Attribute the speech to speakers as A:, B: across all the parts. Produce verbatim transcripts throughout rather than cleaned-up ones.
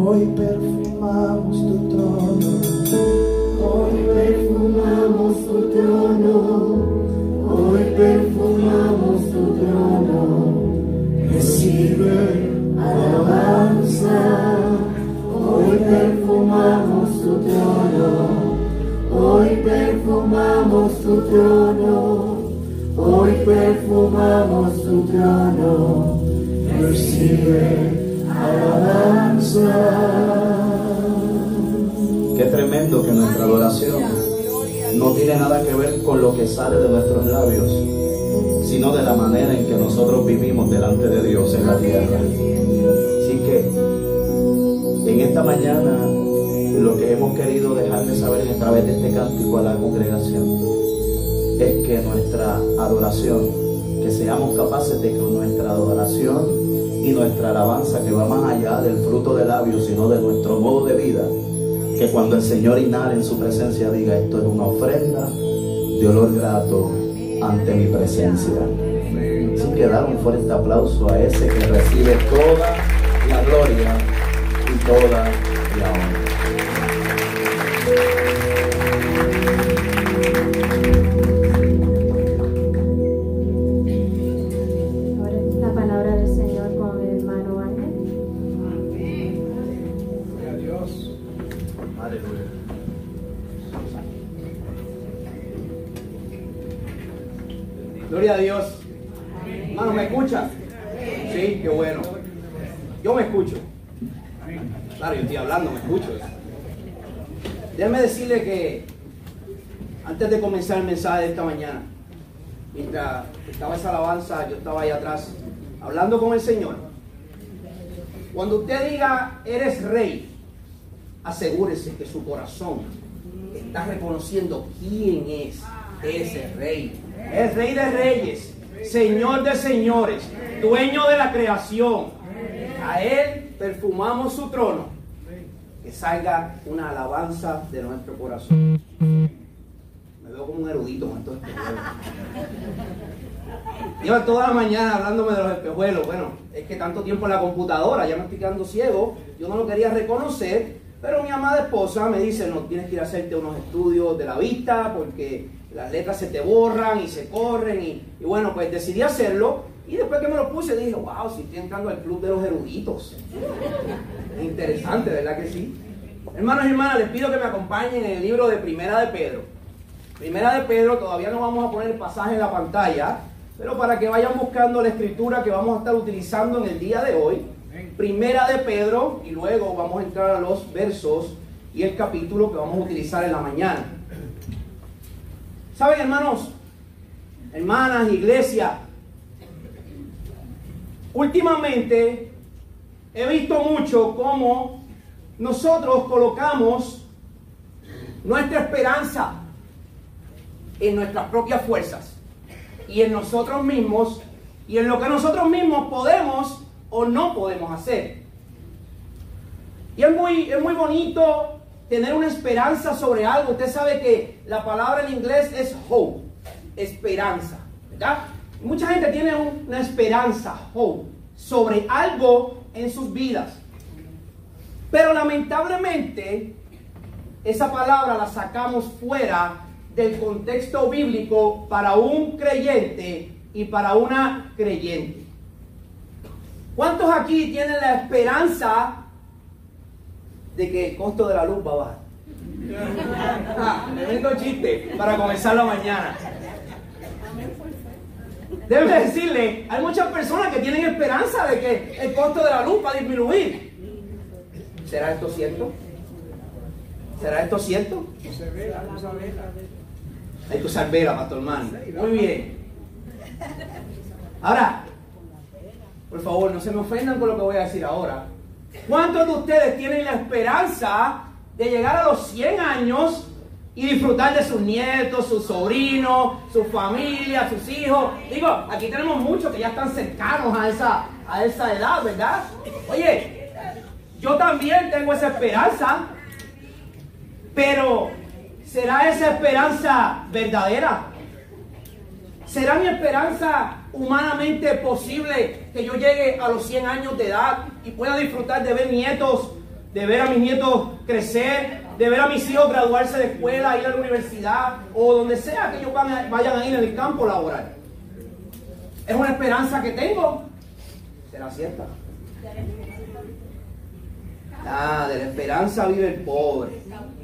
A: Hoy perfumamos tu trono, hoy perfumamos tu trono, hoy perfumamos tu trono. Recibe alabanza. Hoy perfumamos tu trono, hoy perfumamos tu trono, hoy perfumamos tu trono. Recibe alabanza.
B: Qué tremendo que nuestra adoración no tiene nada que ver con lo que sale de nuestros labios, sino de la manera en que nosotros vivimos delante de Dios en la tierra. Así que en esta mañana lo que hemos querido dejarles saber a través de este cántico a la congregación es que nuestra adoración, que seamos capaces de que nuestra adoración y nuestra alabanza, que va más allá del fruto de labios, sino de nuestro modo de vida, que cuando el Señor inhale en su presencia diga: esto es una ofrenda de olor grato ante mi presencia. Así que dar un fuerte aplauso a ese que recibe toda la gloria y toda la honra.
C: Ahora la palabra del Señor con el hermano Ángel.
D: Gloria a Dios.
B: Aleluya.
D: Gloria a Dios. Hermano, ¿me escuchas? Sí, qué bueno. Yo me escucho. Claro, yo estoy hablando, me escucho. Déjame decirle que antes de comenzar el mensaje de esta mañana, mientras estaba esa alabanza, yo estaba ahí atrás hablando con el Señor. Cuando usted diga eres rey, asegúrese que su corazón está reconociendo quién es ese rey. Es Rey de Reyes, Señor de Señores, dueño de la creación. A Él perfumamos su trono. Que salga una alabanza de nuestro corazón. Me veo como un erudito con estos espejuelos. Lleva toda la mañana hablándome de los espejuelos. Bueno, es que tanto tiempo en la computadora, ya me estoy quedando ciego. Yo no lo quería reconocer, pero mi amada esposa me dice: no, tienes que ir a hacerte unos estudios de la vista porque las letras se te borran y se corren. Y, y bueno, pues decidí hacerlo. Y después que me lo puse dije: wow, si estoy entrando al club de los eruditos. Interesante, ¿verdad que sí? Hermanos y hermanas, les pido que me acompañen en el libro de Primera de Pedro. Primera de Pedro, todavía no vamos a poner el pasaje en la pantalla, pero para que vayan buscando la escritura que vamos a estar utilizando en el día de hoy. Primera de Pedro, y luego vamos a entrar a los versos y el capítulo que vamos a utilizar en la mañana. ¿Saben, hermanos, hermanas, iglesia? Últimamente he visto mucho cómo nosotros colocamos nuestra esperanza en nuestras propias fuerzas y en nosotros mismos y en lo que nosotros mismos podemos o no podemos hacer. Y es muy, es muy bonito tener una esperanza sobre algo. Usted sabe que la palabra en inglés es hope, esperanza, ¿verdad? Mucha gente tiene una esperanza, hope, sobre algo en sus vidas. Pero lamentablemente, esa palabra la sacamos fuera del contexto bíblico para un creyente y para una creyente. ¿Cuántos aquí tienen la esperanza de que el costo de la luz va a bajar? Ah, tremendo chiste para comenzar la mañana. Déjeme decirle, hay muchas personas que tienen esperanza de que el costo de la luz va a disminuir. ¿Será esto cierto? ¿Será esto cierto? Hay que usar vela, Pastor Manny. Muy bien. Ahora, por favor, no se me ofendan con lo que voy a decir ahora. ¿Cuántos de ustedes tienen la esperanza de llegar a los cien años y disfrutar de sus nietos, sus sobrinos, su familia, sus hijos? Digo, aquí tenemos muchos que ya están cercanos a esa, a esa edad, ¿verdad? Oye, yo también tengo esa esperanza, pero ¿será esa esperanza verdadera? ¿Será mi esperanza humanamente posible que yo llegue a los cien años de edad y pueda disfrutar de ver nietos de ver a mis nietos crecer, de ver a mis hijos graduarse de escuela, ir a la universidad o donde sea que ellos van a, vayan a ir en el campo laboral. Es una esperanza que tengo. ¿Será cierta? Ah, de la esperanza vive el pobre.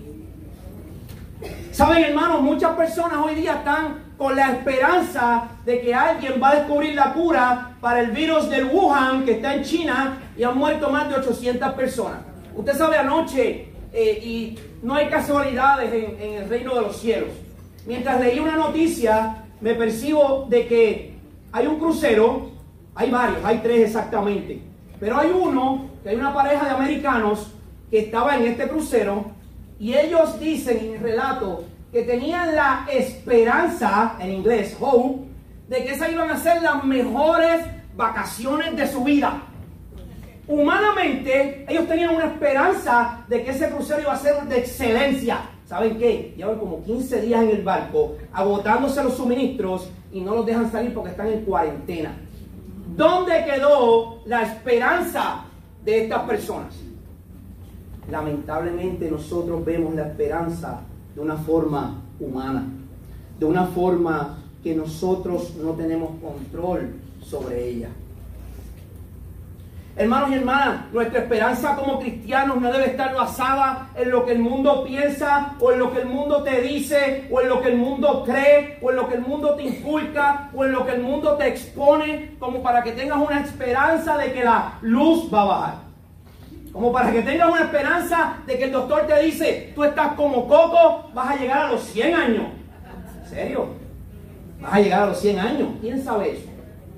D: Saben, hermanos, muchas personas hoy día están con la esperanza de que alguien va a descubrir la cura para el virus del Wuhan que está en China y han muerto más de ochocientas personas. Usted sabe, anoche, eh, y no hay casualidades en, en el reino de los cielos. Mientras leí una noticia, me percibo de que hay un crucero, hay varios, hay tres exactamente, pero hay uno, que hay una pareja de americanos que estaba en este crucero y ellos dicen en el relato que tenían la esperanza, en inglés, hope, de que esas iban a ser las mejores vacaciones de su vida. Humanamente, ellos tenían una esperanza de que ese crucero iba a ser de excelencia. ¿Saben qué? Llevan como quince días en el barco, agotándose los suministros y no los dejan salir porque están en cuarentena. ¿Dónde quedó la esperanza de estas personas? Lamentablemente nosotros vemos la esperanza de una forma humana, de una forma que nosotros no tenemos control sobre ella. Hermanos y hermanas, nuestra esperanza como cristianos no debe estar basada en lo que el mundo piensa, o en lo que el mundo te dice, o en lo que el mundo cree, o en lo que el mundo te inculca, o en lo que el mundo te expone, como para que tengas una esperanza de que la luz va a bajar. Como para que tengas una esperanza de que el doctor te dice, tú estás como Coco, vas a llegar a los cien años. ¿En serio? ¿Vas a llegar a los cien años? ¿Quién sabe eso?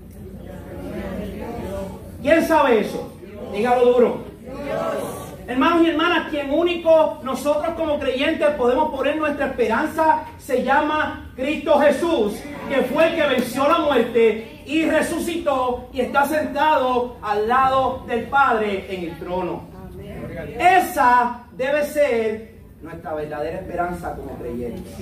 D: ¿Quién sabe eso? Dígalo duro. Hermanos y hermanas, quien único nosotros como creyentes podemos poner nuestra esperanza se llama Cristo Jesús, que fue el que venció la muerte y resucitó y está sentado al lado del Padre en el trono. Esa debe ser nuestra verdadera esperanza como creyentes.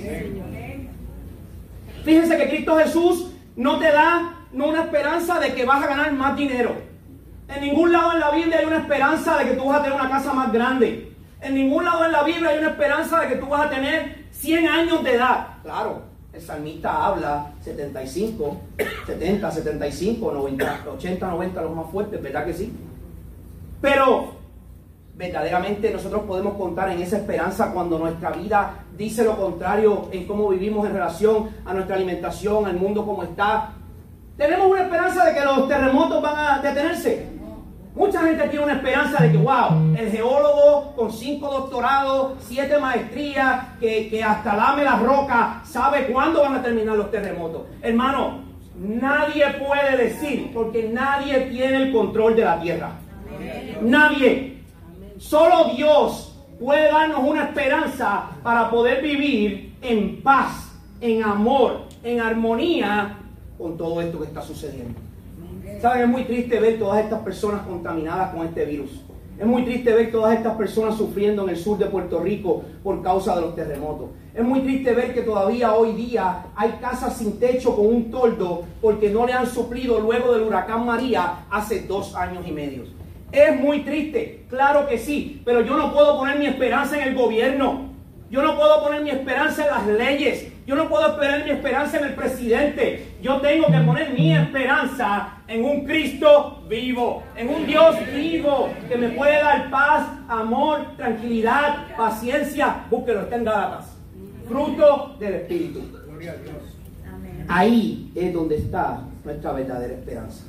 D: Fíjense que Cristo Jesús no te da no una esperanza de que vas a ganar más dinero. En ningún lado en la Biblia hay una esperanza de que tú vas a tener una casa más grande. En ningún lado en la Biblia hay una esperanza de que tú vas a tener cien años de edad. Claro, el salmista habla setenta y cinco, setenta, setenta y cinco, noventa, ochenta, noventa, los más fuertes, ¿verdad que sí? Pero verdaderamente nosotros podemos contar en esa esperanza cuando nuestra vida dice lo contrario en cómo vivimos en relación a nuestra alimentación, al mundo como está. Tenemos una esperanza de que los terremotos van a detenerse. Mucha gente tiene una esperanza de que, wow, el geólogo con cinco doctorados, siete maestrías, que, que hasta lame la roca, sabe cuándo van a terminar los terremotos. Hermano, nadie puede decir, porque nadie tiene el control de la tierra. Nadie. Solo Dios puede darnos una esperanza para poder vivir en paz, en amor, en armonía con todo esto que está sucediendo. ¿Saben? Es muy triste ver todas estas personas contaminadas con este virus. Es muy triste ver todas estas personas sufriendo en el sur de Puerto Rico por causa de los terremotos. Es muy triste ver que todavía hoy día hay casas sin techo con un toldo porque no le han suplido luego del huracán María hace dos años y medio. Es muy triste, claro que sí, pero yo no puedo poner mi esperanza en el gobierno. Yo no puedo poner mi esperanza en las leyes. Yo no puedo poner mi esperanza en el presidente. Yo tengo que poner mi esperanza en un Cristo vivo, en un Dios vivo que me puede dar paz, amor, tranquilidad, paciencia. Búsquelo, está en Gálatas. Fruto del Espíritu. Gloria a Dios. Ahí es donde está nuestra verdadera esperanza.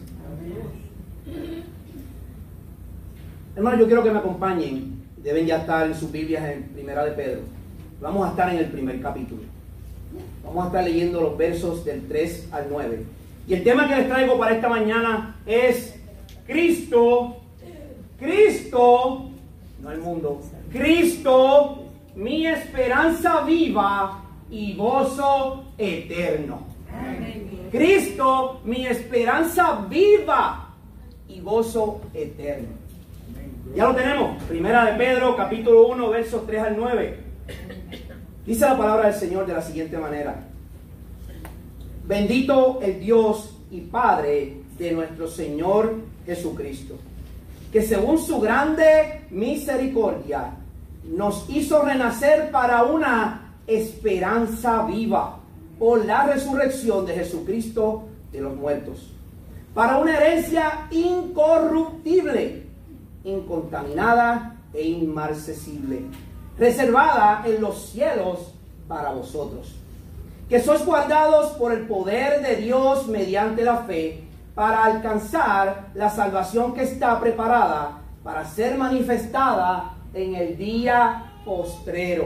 D: Hermanos, yo quiero que me acompañen. Deben ya estar en sus Biblias en Primera de Pedro. Vamos a estar en el primer capítulo. Vamos a estar leyendo los versos del tres al nueve. Y el tema que les traigo para esta mañana es Cristo, Cristo, no el mundo, Cristo, mi esperanza viva y gozo eterno. Cristo, mi esperanza viva y gozo eterno. Ya lo tenemos. Primera de Pedro, capítulo uno, versos tres al nueve. Dice la palabra del Señor de la siguiente manera: bendito el Dios y Padre de nuestro Señor Jesucristo, que según su grande misericordia nos hizo renacer para una esperanza viva por la resurrección de Jesucristo de los muertos, para una herencia incorruptible, incontaminada e inmarcesible, reservada en los cielos para vosotros, que sois guardados por el poder de Dios mediante la fe, para alcanzar la salvación que está preparada para ser manifestada en el día postrero,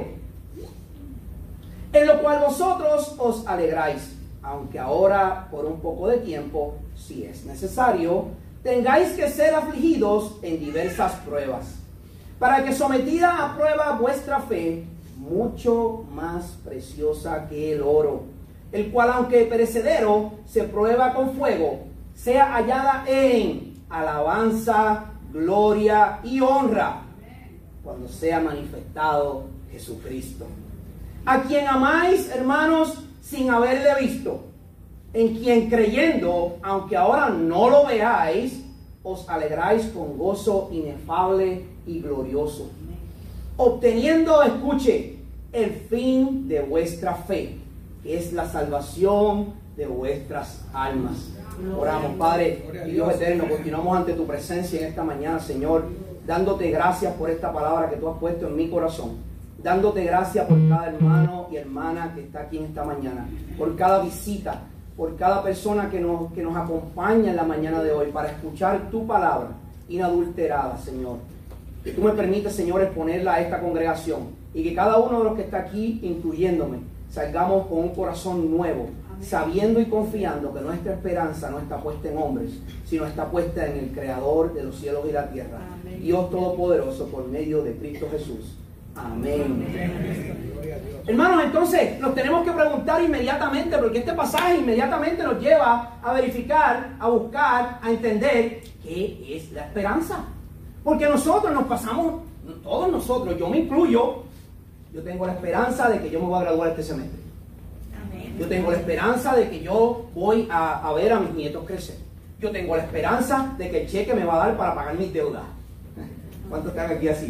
D: en lo cual vosotros os alegráis, aunque ahora por un poco de tiempo, si es necesario, tengáis que ser afligidos en diversas pruebas, para que sometida a prueba vuestra fe, mucho más preciosa que el oro, el cual aunque perecedero se prueba con fuego, sea hallada en alabanza, gloria y honra cuando sea manifestado Jesucristo, a quien amáis, hermanos, sin haberle visto, en quien creyendo, aunque ahora no lo veáis, os alegráis con gozo inefable y glorioso, obteniendo, escuche, el fin de vuestra fe, que es la salvación de vuestras almas. Oramos, Padre y Dios eterno, continuamos ante tu presencia en esta mañana, Señor, dándote gracias por esta palabra que tú has puesto en mi corazón, dándote gracias por cada hermano y hermana que está aquí en esta mañana, por cada visita, por cada persona que nos, que nos acompaña en la mañana de hoy para escuchar tu palabra inadulterada, Señor. Que tú me permites, Señor, exponerla a esta congregación y que cada uno de los que está aquí, incluyéndome, salgamos con un corazón nuevo, sabiendo y confiando que nuestra esperanza no está puesta en hombres, sino está puesta en el Creador de los cielos y la tierra, amén. Dios Todopoderoso, por medio de Cristo Jesús. Amén. Amén. Hermanos, entonces nos tenemos que preguntar inmediatamente, porque este pasaje inmediatamente nos lleva a verificar, a buscar, a entender qué es la esperanza. Porque nosotros nos pasamos, todos nosotros, yo me incluyo, yo tengo la esperanza de que yo me voy a graduar este semestre. Yo tengo la esperanza de que yo voy a, a ver a mis nietos crecer. Yo tengo la esperanza de que el cheque me va a dar para pagar mis deudas. ¿Cuántos están aquí así?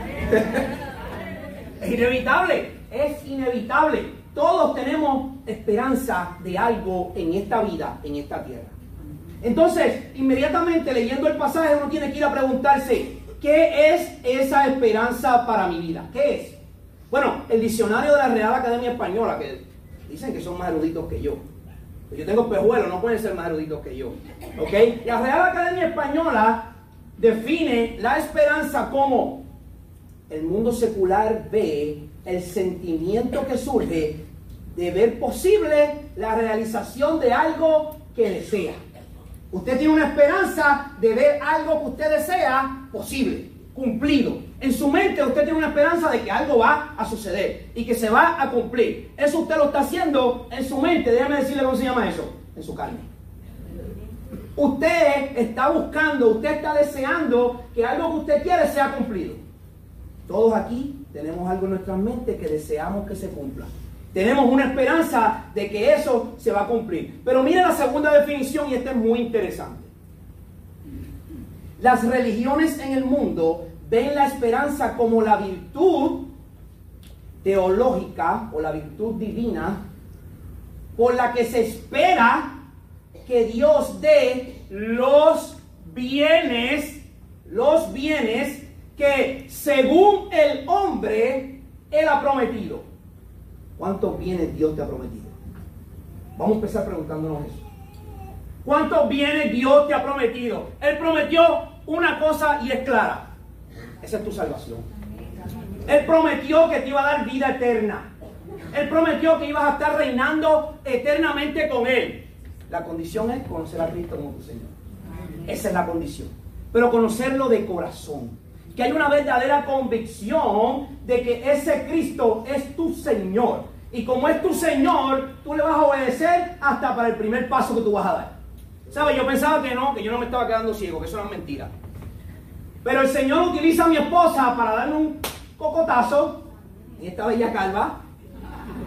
D: Es inevitable, es inevitable. Todos tenemos esperanza de algo en esta vida, en esta tierra. Entonces, inmediatamente leyendo el pasaje, uno tiene que ir a preguntarse, ¿qué es esa esperanza para mi vida? ¿Qué es? Bueno, el diccionario de la Real Academia Española, que dicen que son más eruditos que yo. Yo tengo pejuelos, no pueden ser más eruditos que yo. ¿Ok? La Real Academia Española define la esperanza como el mundo secular ve el sentimiento que surge de ver posible la realización de algo que desea. Usted tiene una esperanza de ver algo que usted desea posible, cumplido. En su mente usted tiene una esperanza de que algo va a suceder y que se va a cumplir. Eso usted lo está haciendo en su mente. Déjame decirle cómo se llama eso. En su carne. Usted está buscando, usted está deseando que algo que usted quiere sea cumplido. Todos aquí tenemos algo en nuestras mentes que deseamos que se cumpla. Tenemos una esperanza de que eso se va a cumplir. Pero mire la segunda definición, y esta es muy interesante. Las religiones en el mundo ven la esperanza como la virtud teológica o la virtud divina por la que se espera que Dios dé los bienes, los bienes que según el hombre Él ha prometido. ¿Cuántos bienes Dios te ha prometido? Vamos a empezar preguntándonos eso. ¿Cuántos bienes Dios te ha prometido? Él prometió una cosa y es clara. Esa es tu salvación. Él prometió que te iba a dar vida eterna. Él prometió que ibas a estar reinando eternamente con Él. La condición es conocer a Cristo como tu Señor. Esa es la condición. Pero conocerlo de corazón. Que hay una verdadera convicción de que ese Cristo es tu Señor. Y como es tu Señor, tú le vas a obedecer hasta para el primer paso que tú vas a dar. ¿Sabes? Yo pensaba que no, que yo no me estaba quedando ciego, que eso era mentira. Pero el Señor utiliza a mi esposa para darme un cocotazo en esta bella calva.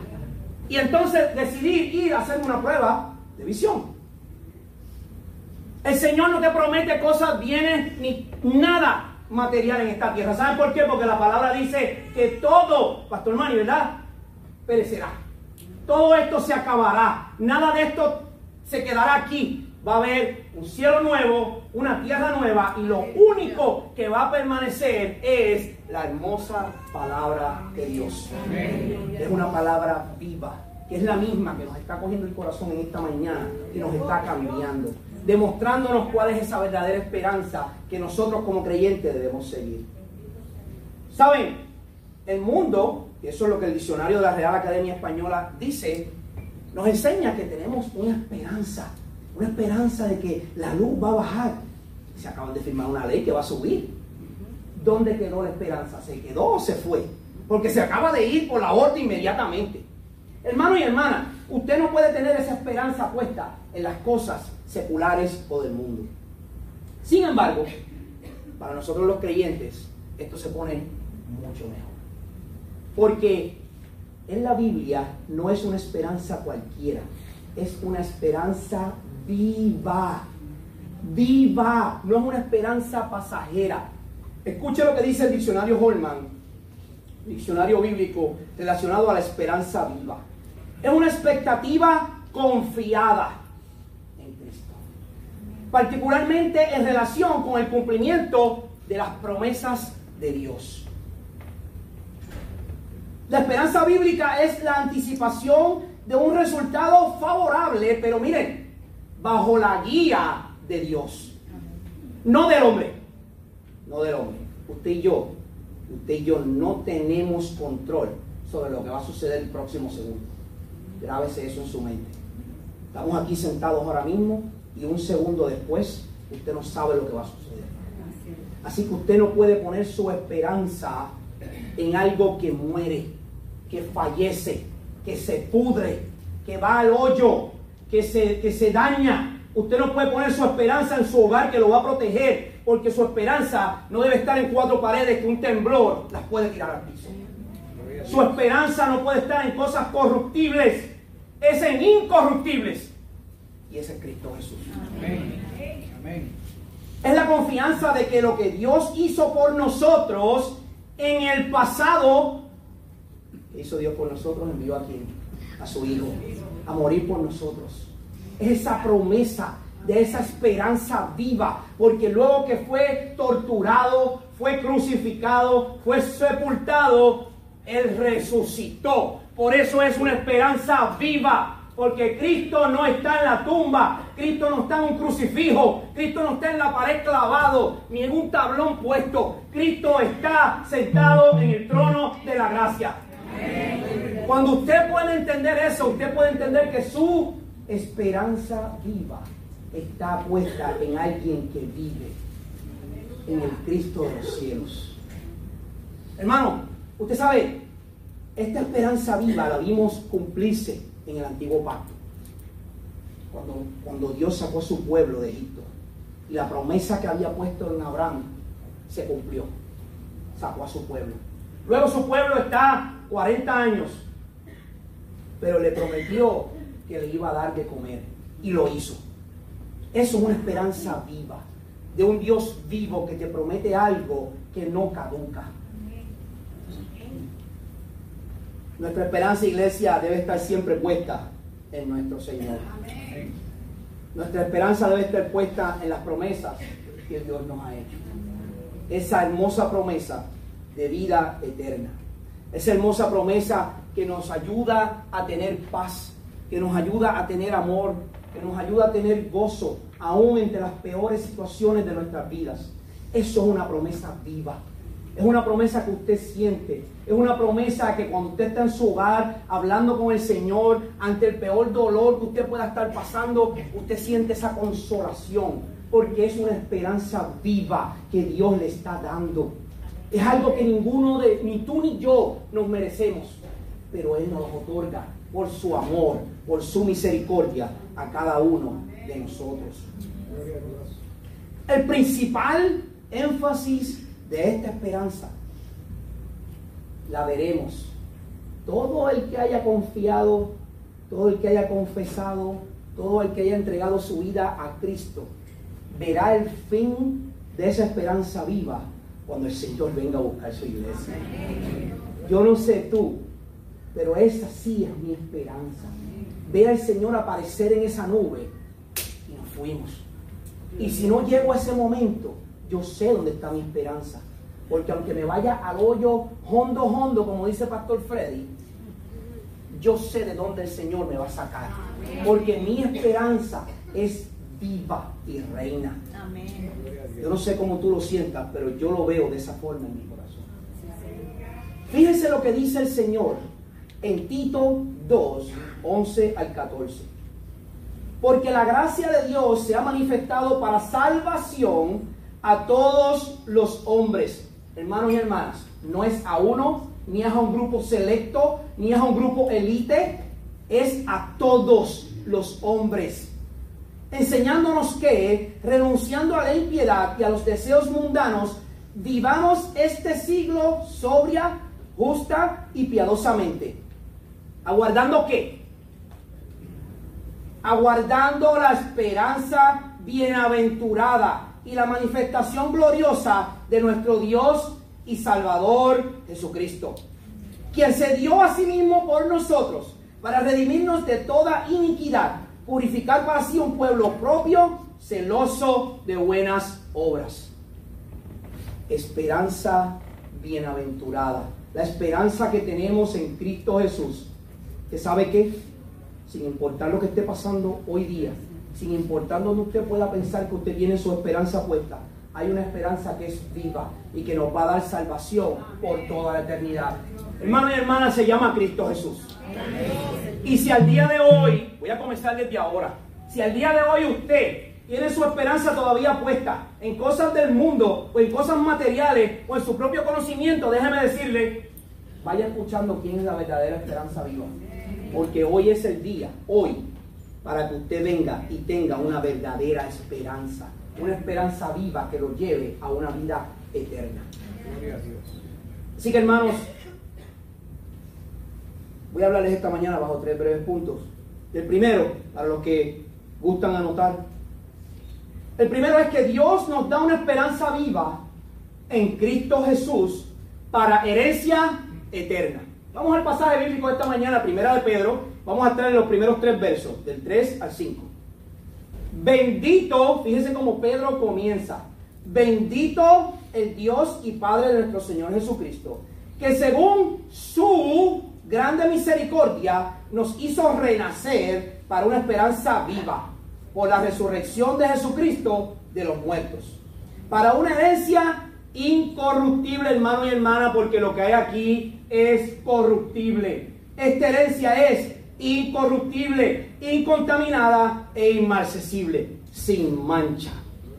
D: Y entonces decidí ir a hacerme una prueba de visión. El Señor no te promete cosas bienes ni nada material en esta tierra. ¿Saben por qué? Porque la palabra dice que todo, Pastor Manny, ¿verdad? Perecerá. Todo esto se acabará. Nada de esto se quedará aquí. Va a haber un cielo nuevo, una tierra nueva, y lo único que va a permanecer es la hermosa palabra de Dios. Es una palabra viva, que es la misma que nos está cogiendo el corazón en esta mañana y nos está cambiando, demostrándonos cuál es esa verdadera esperanza que nosotros como creyentes debemos seguir. ¿Saben? El mundo, y eso es lo que el diccionario de la Real Academia Española dice, nos enseña que tenemos una esperanza, una esperanza de que la luz va a bajar. Se acaban de firmar una ley que va a subir. ¿Dónde quedó la esperanza? ¿Se quedó o se fue? Porque se acaba de ir por la orden inmediatamente. Hermano y hermana, usted no puede tener esa esperanza puesta en las cosas seculares o del mundo. Sin embargo, para nosotros los creyentes, esto se pone mucho mejor. Porque en la Biblia no es una esperanza cualquiera, es una esperanza viva. Viva, no es una esperanza pasajera. Escuche lo que dice el diccionario Holman, diccionario bíblico relacionado a la esperanza viva. Es una expectativa confiada en Cristo, particularmente en relación con el cumplimiento de las promesas de Dios. La esperanza bíblica es la anticipación de un resultado favorable, pero miren, bajo la guía de Dios, no del hombre, no del hombre. Usted y yo, usted y yo no tenemos control sobre lo que va a suceder el próximo segundo. Grábese eso en su mente. Estamos aquí sentados ahora mismo y un segundo después usted no sabe lo que va a suceder. Así que usted no puede poner su esperanza en algo que muere, que fallece, que se pudre, que va al hoyo, que se, que se daña. Usted no puede poner su esperanza en su hogar, que lo va a proteger, porque su esperanza no debe estar en cuatro paredes que un temblor las puede tirar al piso. Su esperanza no puede estar en cosas corruptibles, es en incorruptibles, y ese es Cristo Jesús. Amén. Amén. Es la confianza de que lo que Dios hizo por nosotros en el pasado, que hizo Dios por nosotros, envió a quien, a su Hijo, a morir por nosotros. Es esa promesa de esa esperanza viva, porque luego que fue torturado, fue crucificado, fue sepultado, Él resucitó. Por eso es una esperanza viva, porque Cristo no está en la tumba, Cristo no está en un crucifijo, Cristo no está en la pared clavado, ni en un tablón puesto. Cristo está sentado en el trono de la gracia. Cuando usted puede entender eso, usted puede entender que su esperanza viva está puesta en alguien que vive, en el Cristo de los cielos. Hermano, usted sabe, esta esperanza viva la vimos cumplirse en el antiguo pacto, cuando, cuando Dios sacó a su pueblo de Egipto, y la promesa que había puesto en Abraham se cumplió, sacó a su pueblo. Luego su pueblo está cuarenta años, pero le prometió que le iba a dar de comer, y lo hizo. Eso es una esperanza viva, de un Dios vivo que te promete algo que no caduca. Nuestra esperanza, iglesia, debe estar siempre puesta en nuestro Señor. Nuestra esperanza debe estar puesta en las promesas que Dios nos ha hecho. Esa hermosa promesa de vida eterna. Esa hermosa promesa que nos ayuda a tener paz, que nos ayuda a tener amor, que nos ayuda a tener gozo, aún entre las peores situaciones de nuestras vidas. Eso es una promesa viva. Es una promesa que usted siente. Es una promesa que cuando usted está en su hogar, hablando con el Señor, ante el peor dolor que usted pueda estar pasando, usted siente esa consolación, porque es una esperanza viva que Dios le está dando. Es algo que ninguno de, ni tú ni yo nos merecemos, pero Él nos lo otorga por su amor, por su misericordia a cada uno de nosotros. El principal énfasis de esta esperanza la veremos. Todo el que haya confiado, todo el que haya confesado, todo el que haya entregado su vida a Cristo, verá el fin de esa esperanza viva cuando el Señor venga a buscar su iglesia. Yo no sé tú, pero esa sí es mi esperanza. Ver al Señor aparecer en esa nube y nos fuimos. Y si no llego a ese momento, yo sé dónde está mi esperanza. Porque aunque me vaya al hoyo hondo, hondo, como dice Pastor Freddy, yo sé de dónde el Señor me va a sacar. Porque mi esperanza es viva y reina. Yo no sé cómo tú lo sientas, pero yo lo veo de esa forma en mi corazón. Fíjense lo que dice el Señor en Tito dos, once al catorce. Porque la gracia de Dios se ha manifestado para salvación a todos los hombres. Hermanos y hermanas, no es a uno, ni es a un grupo selecto, ni es a un grupo elite, es a todos los hombres. Enseñándonos que, renunciando a la impiedad y a los deseos mundanos, vivamos este siglo sobria, justa y piadosamente. ¿Aguardando qué? Aguardando la esperanza bienaventurada y la manifestación gloriosa de nuestro Dios y Salvador Jesucristo, quien se dio a sí mismo por nosotros para redimirnos de toda iniquidad, purificar para sí un pueblo propio, celoso de buenas obras. Esperanza bienaventurada, la esperanza que tenemos en Cristo Jesús, que sabe que, sin importar lo que esté pasando hoy día, sin importar donde usted pueda pensar que usted tiene su esperanza puesta, hay una esperanza que es viva y que nos va a dar salvación por toda la eternidad. Hermano y hermana, se llama Cristo Jesús. Y si al día de hoy, voy a comenzar desde ahora, si al día de hoy usted tiene su esperanza todavía puesta en cosas del mundo o en cosas materiales o en su propio conocimiento, déjeme decirle, vaya escuchando quién es la verdadera esperanza viva. Porque hoy es el día, hoy, para que usted venga y tenga una verdadera esperanza, una esperanza viva que lo lleve a una vida eterna. Así que, hermanos, voy a hablarles esta mañana bajo tres breves puntos. El primero, para los que gustan anotar, el primero es que Dios nos da una esperanza viva en Cristo Jesús para herencia eterna. Vamos al pasaje bíblico de esta mañana, primera de Pedro. Vamos a estar en los primeros tres versos, del tres al cinco. Bendito, fíjense cómo Pedro comienza. Bendito el Dios y Padre de nuestro Señor Jesucristo, que según su grande misericordia nos hizo renacer para una esperanza viva, por la resurrección de Jesucristo de los muertos, para una herencia incorruptible, hermano y hermana, porque lo que hay aquí es corruptible. Esta herencia es incorruptible, incontaminada e inmarcesible, sin mancha.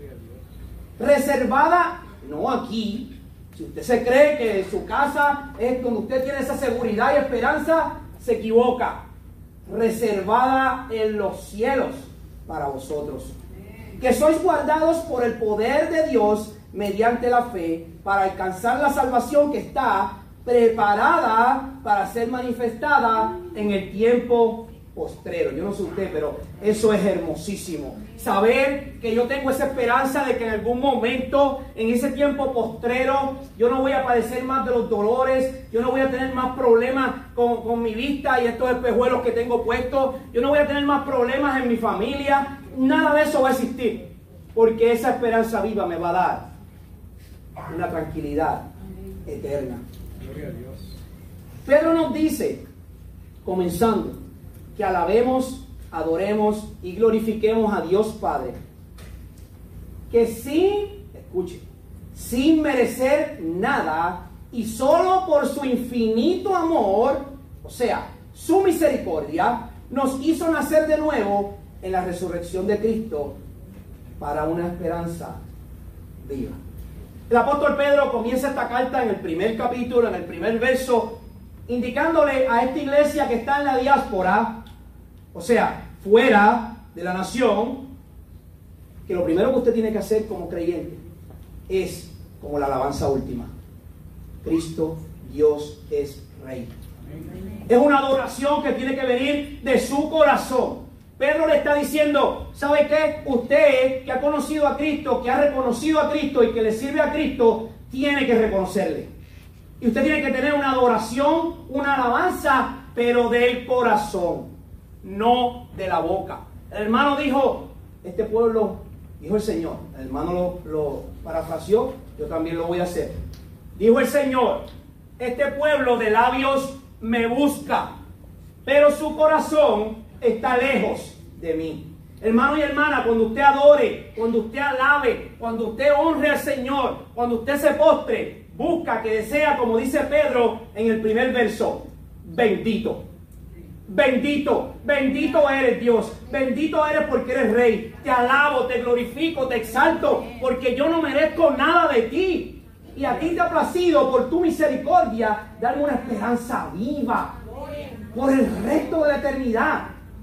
D: Reservada, no aquí. Si usted se cree que su casa es donde usted tiene esa seguridad y esperanza, se equivoca. Reservada en los cielos para vosotros, que sois guardados por el poder de Dios mediante la fe, para alcanzar la salvación que está preparada para ser manifestada en el tiempo postrero. Yo no sé usted, pero eso es hermosísimo. Saber que yo tengo esa esperanza de que en algún momento, en ese tiempo postrero, yo no voy a padecer más de los dolores, yo no voy a tener más problemas con, con mi vista y estos espejuelos que tengo puestos, yo no voy a tener más problemas en mi familia, nada de eso va a existir, porque esa esperanza viva me va a dar una tranquilidad eterna. Pedro nos dice, comenzando, que alabemos, adoremos y glorifiquemos a Dios Padre, que sin, escuche, sin merecer nada y solo por su infinito amor, o sea, su misericordia, nos hizo nacer de nuevo en la resurrección de Cristo para una esperanza viva. El apóstol Pedro comienza esta carta en el primer capítulo, en el primer verso, indicándole a esta iglesia que está en la diáspora, o sea, fuera de la nación, que lo primero que usted tiene que hacer como creyente es como la alabanza última: Cristo, Dios es Rey. Es una adoración que tiene que venir de su corazón. Pedro le está diciendo, ¿sabe qué? Usted que ha conocido a Cristo, que ha reconocido a Cristo y que le sirve a Cristo, tiene que reconocerle. Y usted tiene que tener una adoración, una alabanza, pero del corazón, no de la boca. El hermano dijo, este pueblo, dijo el Señor, el hermano lo, lo parafraseó, yo también lo voy a hacer. Dijo el Señor, este pueblo de labios me busca, pero su corazón está lejos de mí. Hermano y hermana, cuando usted adore, cuando usted alabe, cuando usted honre al Señor, cuando usted se postre, busca, que desea, como dice Pedro en el primer verso, bendito. Bendito, bendito eres Dios, bendito eres porque eres Rey. Te alabo, te glorifico, te exalto, porque yo no merezco nada de ti. Y a ti te ha placido por tu misericordia darme una esperanza viva por el resto de la eternidad.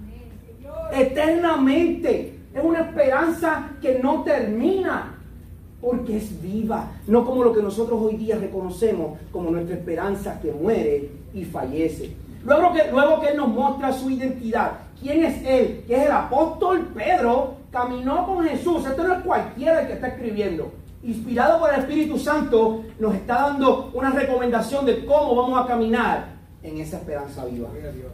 D: Eternamente. Es una esperanza que no termina, porque es viva. No como lo que nosotros hoy día reconocemos como nuestra esperanza que muere y fallece. Luego que, luego que Él nos muestra su identidad. ¿Quién es Él? Que es el apóstol Pedro. Caminó con Jesús. Esto no es cualquiera el que está escribiendo. Inspirado por el Espíritu Santo, nos está dando una recomendación de cómo vamos a caminar en esa esperanza viva.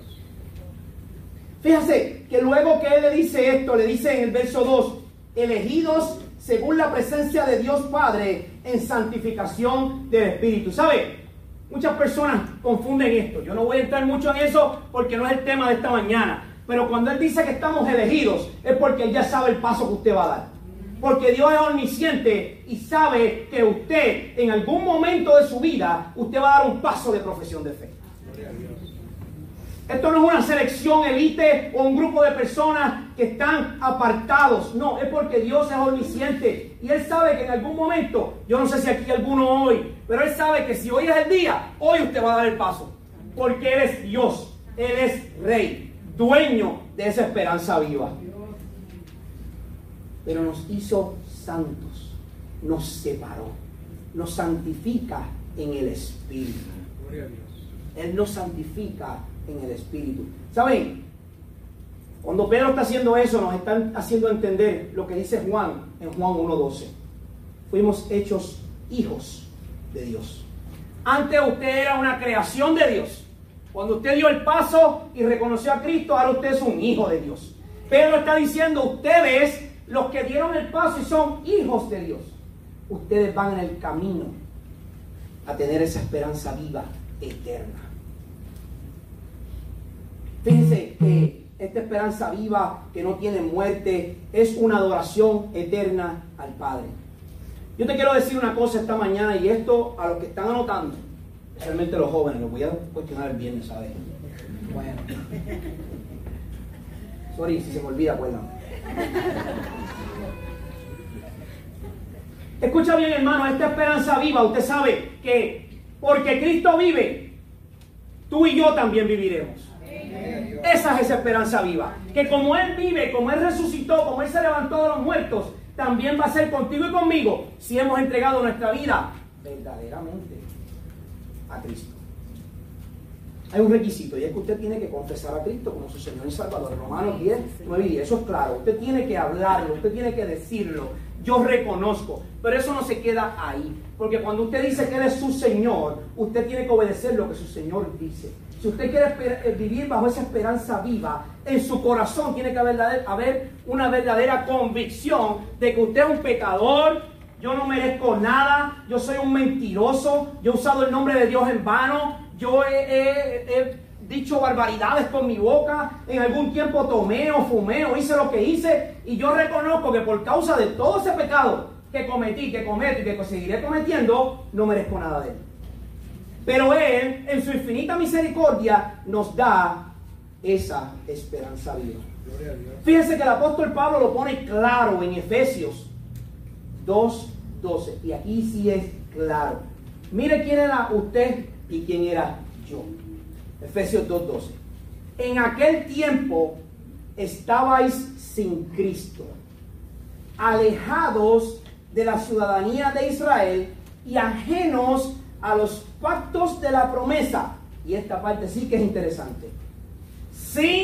D: Fíjese que luego que Él le dice esto, le dice en el verso dos, elegidos según la presencia de Dios Padre en santificación del Espíritu. ¿Sabe? Muchas personas confunden esto. Yo no voy a entrar mucho en eso porque no es el tema de esta mañana. Pero cuando Él dice que estamos elegidos, es porque Él ya sabe el paso que usted va a dar. Porque Dios es omnisciente y sabe que usted, en algún momento de su vida, usted va a dar un paso de profesión de fe. Esto no es una selección elite o un grupo de personas que están apartados. No, es porque Dios es omnisciente. Y Él sabe que en algún momento, yo no sé si aquí hay alguno hoy, pero Él sabe que si hoy es el día, hoy usted va a dar el paso. Porque Él es Dios, Él es Rey, dueño de esa esperanza viva. Pero nos hizo santos, nos separó, nos santifica en el Espíritu. Él nos santifica en el Espíritu. ¿Saben? Cuando Pedro está haciendo eso, nos están haciendo entender lo que dice Juan en Juan uno doce. Fuimos hechos hijos de Dios. Antes usted era una creación de Dios. Cuando usted dio el paso y reconoció a Cristo, ahora usted es un hijo de Dios. Pedro está diciendo, ustedes, los que dieron el paso y son hijos de Dios, ustedes van en el camino a tener esa esperanza viva, eterna. Fíjense que esta esperanza viva que no tiene muerte es una adoración eterna al Padre. Yo te quiero decir una cosa esta mañana, y esto a los que están anotando, especialmente los jóvenes, los voy a cuestionar el viernes, ¿sabes? Bueno. Sorry, si se me olvida, acuérdame. Escucha bien, hermano, esta esperanza viva, usted sabe que porque Cristo vive, tú y yo también viviremos. Esa es esa esperanza viva. Que como Él vive, como Él resucitó, como Él se levantó de los muertos, también va a ser contigo y conmigo si hemos entregado nuestra vida verdaderamente a Cristo. Hay un requisito, y es que usted tiene que confesar a Cristo como su Señor y Salvador. Romanos diez, nueve y diez, eso es claro. Usted tiene que hablarlo, usted tiene que decirlo. Yo reconozco, pero eso no se queda ahí. Porque cuando usted dice que Él es su Señor, usted tiene que obedecer lo que su Señor dice. Si usted quiere vivir bajo esa esperanza viva, en su corazón tiene que haber, haber una verdadera convicción de que usted es un pecador, yo no merezco nada, yo soy un mentiroso, yo he usado el nombre de Dios en vano, yo he, he, he dicho barbaridades con mi boca, en algún tiempo tomé o fumé o hice lo que hice, y yo reconozco que por causa de todo ese pecado que cometí, que cometo y que seguiré cometiendo, no merezco nada de Él. Pero Él, en su infinita misericordia, nos da esa esperanza viva. Fíjense que el apóstol Pablo lo pone claro en Efesios dos doce. Y aquí sí es claro. Mire quién era usted y quién era yo. Efesios dos doce. En aquel tiempo estabais sin Cristo, alejados de la ciudadanía de Israel y ajenos a los pactos de la promesa. Y esta parte sí que es interesante. Sin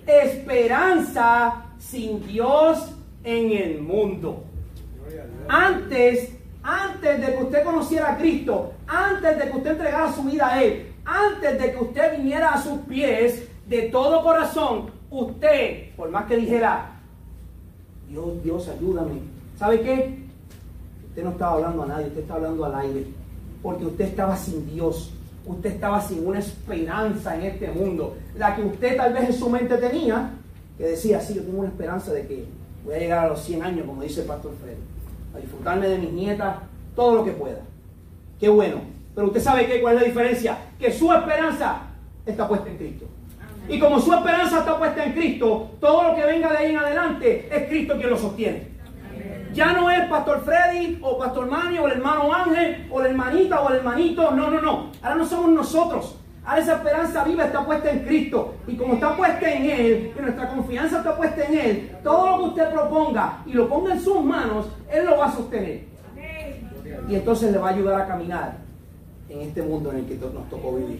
D: esperanza sin Dios en el mundo. Antes, antes de que usted conociera a Cristo, antes de que usted entregara su vida a Él, antes de que usted viniera a sus pies de todo corazón, usted, por más que dijera, Dios, Dios, ayúdame, ¿sabe qué? Usted no estaba hablando a nadie, usted estaba hablando al aire, porque usted estaba sin Dios, usted estaba sin una esperanza en este mundo, la que usted tal vez en su mente tenía, que decía, sí, yo tengo una esperanza de que voy a llegar a los cien años, como dice el pastor Freddy, a disfrutarme de mis nietas, todo lo que pueda. Qué bueno. Pero usted sabe que, cuál es la diferencia, que su esperanza está puesta en Cristo. Y como su esperanza está puesta en Cristo, todo lo que venga de ahí en adelante es Cristo quien lo sostiene. Ya no es Pastor Freddy o Pastor Manny o el hermano Ángel o la hermanita o el hermanito. No, no, no. Ahora no somos nosotros. Ahora esa esperanza viva está puesta en Cristo. Y como está puesta en Él, y nuestra confianza está puesta en Él, todo lo que usted proponga y lo ponga en sus manos, Él lo va a sostener. Y entonces le va a ayudar a caminar en este mundo en el que nos tocó vivir.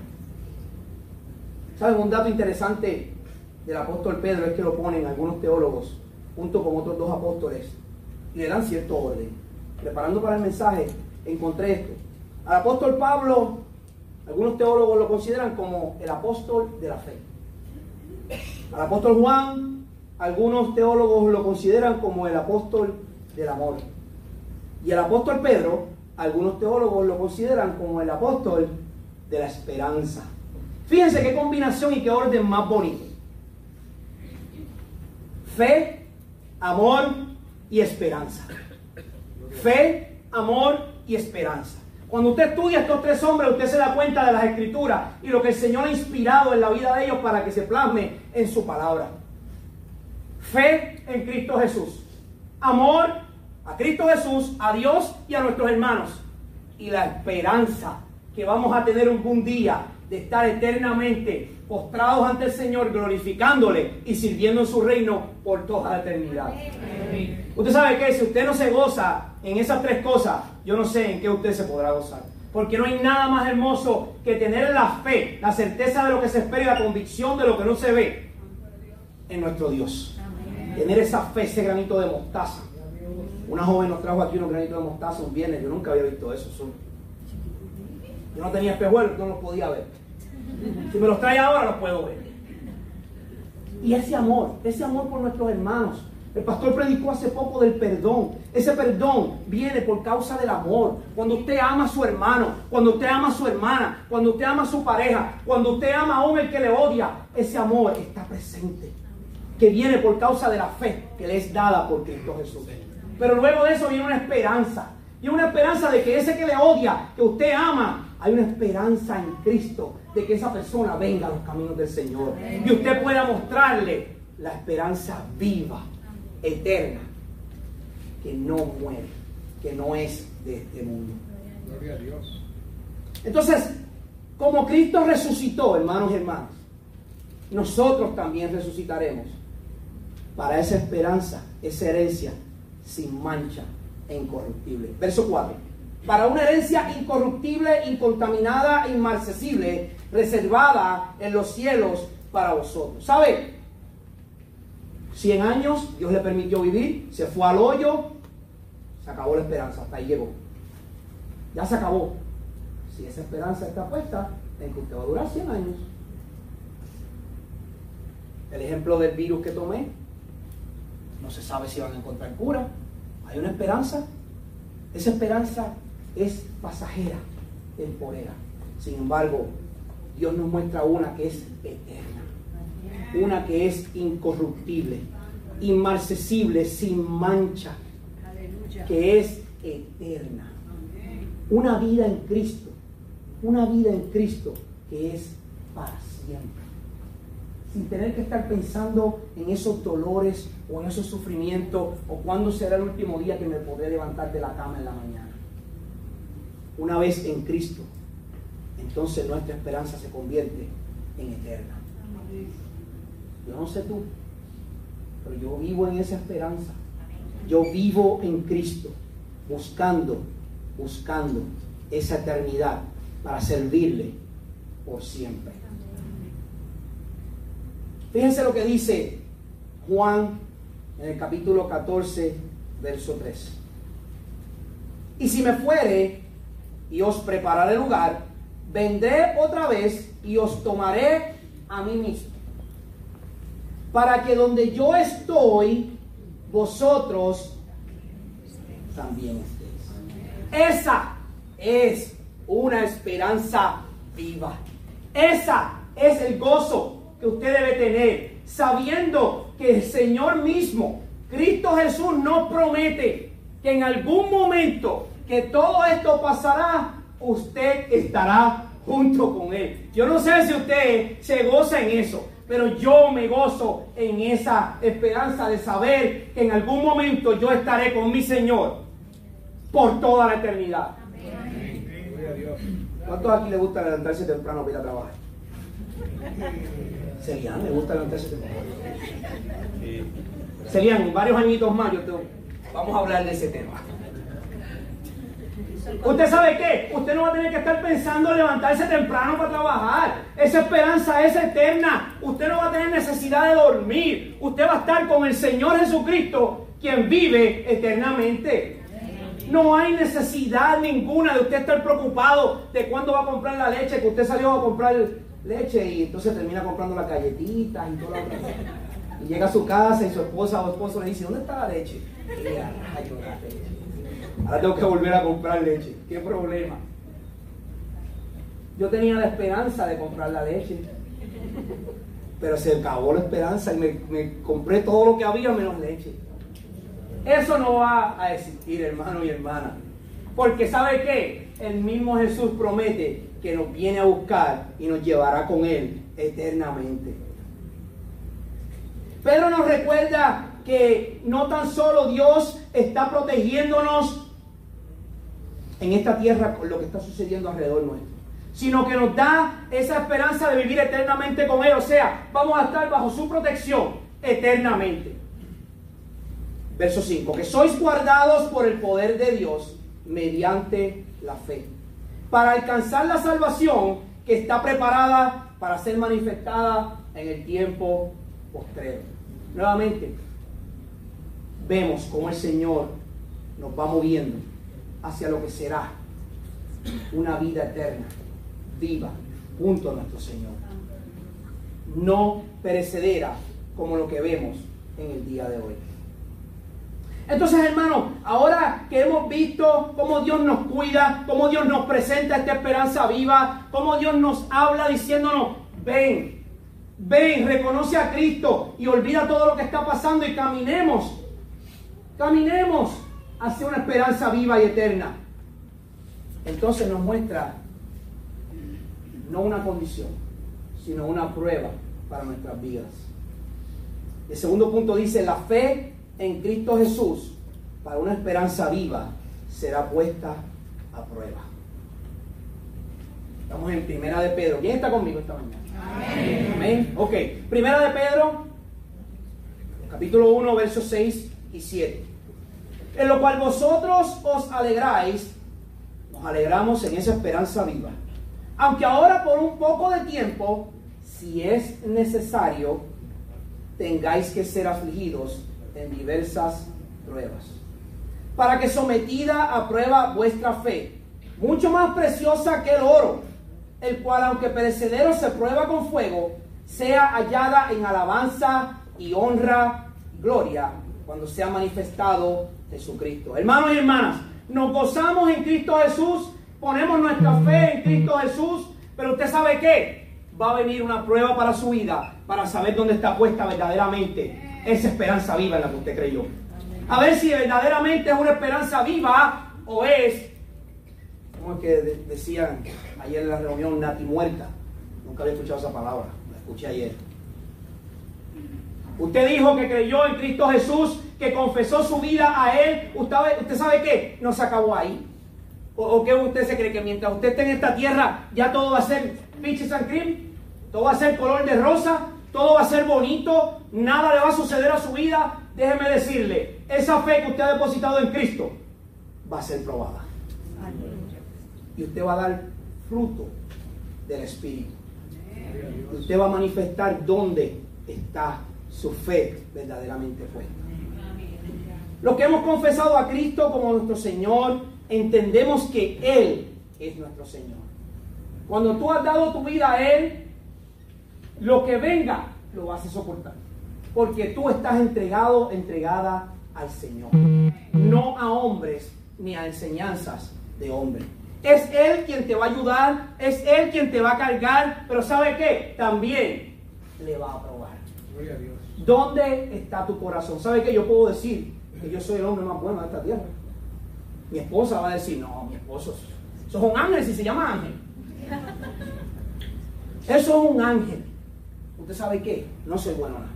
D: ¿Saben? Un dato interesante del apóstol Pedro es que lo ponen algunos teólogos junto con otros dos apóstoles y le dan cierto orden. Preparando para el mensaje, encontré esto. Al apóstol Pablo, algunos teólogos lo consideran como el apóstol de la fe. Al apóstol Juan, algunos teólogos lo consideran como el apóstol del amor. Y el apóstol Pedro, algunos teólogos lo consideran como el apóstol de la esperanza. Fíjense qué combinación y qué orden más bonito. Fe, amor y esperanza. Fe, amor y esperanza. Cuando usted estudia estos tres hombres, usted se da cuenta de las escrituras y lo que el Señor ha inspirado en la vida de ellos para que se plasme en su palabra. Fe en Cristo Jesús. Amor a Cristo Jesús, a Dios y a nuestros hermanos. Y la esperanza que vamos a tener algún día de estar eternamente postrados ante el Señor, glorificándole y sirviendo en su reino por toda la eternidad. Amén. Usted sabe que si usted no se goza en esas tres cosas, yo no sé en qué usted se podrá gozar. Porque no hay nada más hermoso que tener la fe, la certeza de lo que se espera y la convicción de lo que no se ve en nuestro Dios. Amén. Tener esa fe, ese granito de mostaza. Una joven nos trajo aquí unos granitos de mostaza un viernes. Yo nunca había visto eso. Yo no tenía espejuelos, no los podía ver. Si me los trae ahora, los puedo ver. Y ese amor, ese amor por nuestros hermanos. El pastor predicó hace poco del perdón. Ese perdón viene por causa del amor. Cuando usted ama a su hermano, cuando usted ama a su hermana, cuando usted ama a su pareja, cuando usted ama aún el que le odia, ese amor está presente. Que viene por causa de la fe que le es dada por Cristo Jesús. Pero luego de eso viene una esperanza. Y una esperanza de que ese que le odia, que usted ama, hay una esperanza en Cristo de que esa persona venga a los caminos del Señor. Y usted pueda mostrarle la esperanza viva, eterna, que no muere, que no es de este mundo.
E: Gloria a Dios.
D: Entonces, como Cristo resucitó, hermanos y hermanas, nosotros también resucitaremos para esa esperanza, esa herencia sin mancha e incorruptible. Verso cuatro. Para una herencia incorruptible, incontaminada, inmarcesible, reservada en los cielos para vosotros. ¿Sabe? Cien años, Dios le permitió vivir, se fue al hoyo, se acabó la esperanza, hasta ahí llegó. Ya se acabó. Si esa esperanza está puesta en que usted va a durar cien años. El ejemplo del virus que tomé, no se sabe si van a encontrar cura. Hay una esperanza. Esa esperanza es pasajera, temporera. Sin embargo, Dios nos muestra una que es eterna, una que es incorruptible, inmarcesible, sin mancha, que es eterna. Una vida en Cristo, una vida en Cristo que es para siempre, sin tener que estar pensando en esos dolores o en esos sufrimientos o cuándo será el último día que me podré levantar de la cama en la mañana. Una vez en Cristo, entonces nuestra esperanza se convierte en eterna. Yo no sé tú, pero yo vivo en esa esperanza. Yo vivo en Cristo, buscando, buscando esa eternidad para servirle por siempre. Fíjense lo que dice Juan en el capítulo catorce, verso tres. Y si me fuere y os prepararé lugar, vendré otra vez y os tomaré a mí mismo, para que donde yo estoy, vosotros también estéis. Esa es una esperanza viva. Esa es el gozo que usted debe tener, sabiendo que el Señor mismo, Cristo Jesús, nos promete que en algún momento que todo esto pasará, usted estará junto con Él. Yo no sé si usted se goza en eso, pero yo me gozo en esa esperanza de saber que en algún momento yo estaré con mi Señor por toda la eternidad. ¿Cuántos aquí les gusta levantarse temprano para ir a trabajar? Serian, ¿le gusta levantarse temprano? Serian, varios añitos más, yo te... vamos a hablar de ese tema. ¿Usted sabe qué? Usted no va a tener que estar pensando en levantarse temprano para trabajar. Esa esperanza es eterna. Usted no va a tener necesidad de dormir. Usted va a estar con el Señor Jesucristo, quien vive eternamente. No hay necesidad ninguna de usted estar preocupado de cuándo va a comprar la leche, que usted salió a comprar leche y entonces termina comprando las galletitas y toda la cosa. Y llega a su casa y su esposa o esposo le dice, ¿dónde está la leche? Y ella, rayo, la leche. Ahora tengo que volver a comprar leche. ¿Qué problema? Yo tenía la esperanza de comprar la leche, pero se acabó la esperanza y me, me compré todo lo que había menos leche. Eso no va a existir, hermano y hermana. Porque ¿sabe qué? El mismo Jesús promete que nos viene a buscar y nos llevará con Él eternamente. Pedro nos recuerda que no tan solo Dios está protegiéndonos en esta tierra con lo que está sucediendo alrededor nuestro, sino que nos da esa esperanza de vivir eternamente con Él. O sea, vamos a estar bajo su protección eternamente. Verso cinco, que sois guardados por el poder de Dios mediante la fe, para alcanzar la salvación que está preparada para ser manifestada en el tiempo postrero. Nuevamente, vemos cómo el Señor nos va moviendo hacia lo que será una vida eterna, viva, junto a nuestro Señor. No perecedera como lo que vemos en el día de hoy. Entonces, hermano, ahora que hemos visto cómo Dios nos cuida, cómo Dios nos presenta esta esperanza viva, cómo Dios nos habla diciéndonos, ven, ven, reconoce a Cristo y olvida todo lo que está pasando y caminemos, caminemos hacia una esperanza viva y eterna. Entonces nos muestra no una condición, sino una prueba para nuestras vidas. El segundo punto dice, la fe en Cristo Jesús para una esperanza viva será puesta a prueba. Estamos en Primera de Pedro. ¿Quién está conmigo esta mañana? Amén. Amén. Ok. Primera de Pedro, capítulo uno, versos seis y siete. En lo cual vosotros os alegráis, nos alegramos en esa esperanza viva. Aunque ahora por un poco de tiempo, si es necesario, tengáis que ser afligidos en diversas pruebas, para que sometida a prueba vuestra fe, mucho más preciosa que el oro, el cual aunque perecedero se prueba con fuego, sea hallada en alabanza y honra y gloria cuando sea manifestado Jesucristo. Hermanos y hermanas, nos gozamos en Cristo Jesús, ponemos nuestra fe en Cristo Jesús, pero usted sabe qué, va a venir una prueba para su vida, para saber dónde está puesta verdaderamente esa esperanza viva en la que usted creyó. A ver si verdaderamente es una esperanza viva o es, como es que de- decían ayer en la reunión, nati muerta. Nunca había escuchado esa palabra, la escuché ayer. Usted dijo que creyó en Cristo Jesús, que confesó su vida a Él. ¿Usted, usted sabe qué? No se acabó ahí. ¿O, o qué usted se cree? Que mientras usted esté en esta tierra ya todo va a ser peaches and cream, todo va a ser color de rosa, todo va a ser bonito, nada le va a suceder a su vida. Déjeme decirle, esa fe que usted ha depositado en Cristo va a ser probada. Y usted va a dar fruto del Espíritu. Y usted va a manifestar dónde está su fe verdaderamente puesta. Los que hemos confesado a Cristo como nuestro Señor, entendemos que Él es nuestro Señor. Cuando tú has dado tu vida a Él, lo que venga lo vas a soportar. Porque tú estás entregado, entregada al Señor. No a hombres ni a enseñanzas de hombres. Es Él quien te va a ayudar, es Él quien te va a cargar, pero ¿sabe qué? También le va a probar.
E: Gloria a Dios.
D: ¿Dónde está tu corazón? ¿Sabe qué? Yo puedo decir que yo soy el hombre más bueno de esta tierra. Mi esposa va a decir, no, mi esposo, eso es un ángel, si se llama ángel. Eso es un ángel. ¿Usted sabe qué? No soy bueno nada.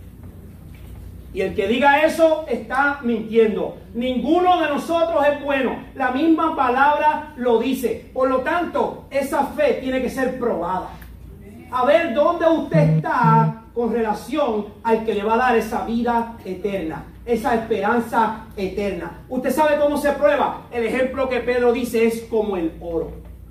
D: Y el que diga eso está mintiendo. Ninguno de nosotros es bueno. La misma palabra lo dice. Por lo tanto, esa fe tiene que ser probada. A ver dónde usted está con relación al que le va a dar esa vida eterna, esa esperanza eterna. ¿Usted sabe cómo se prueba? El ejemplo que Pedro dice es como el oro.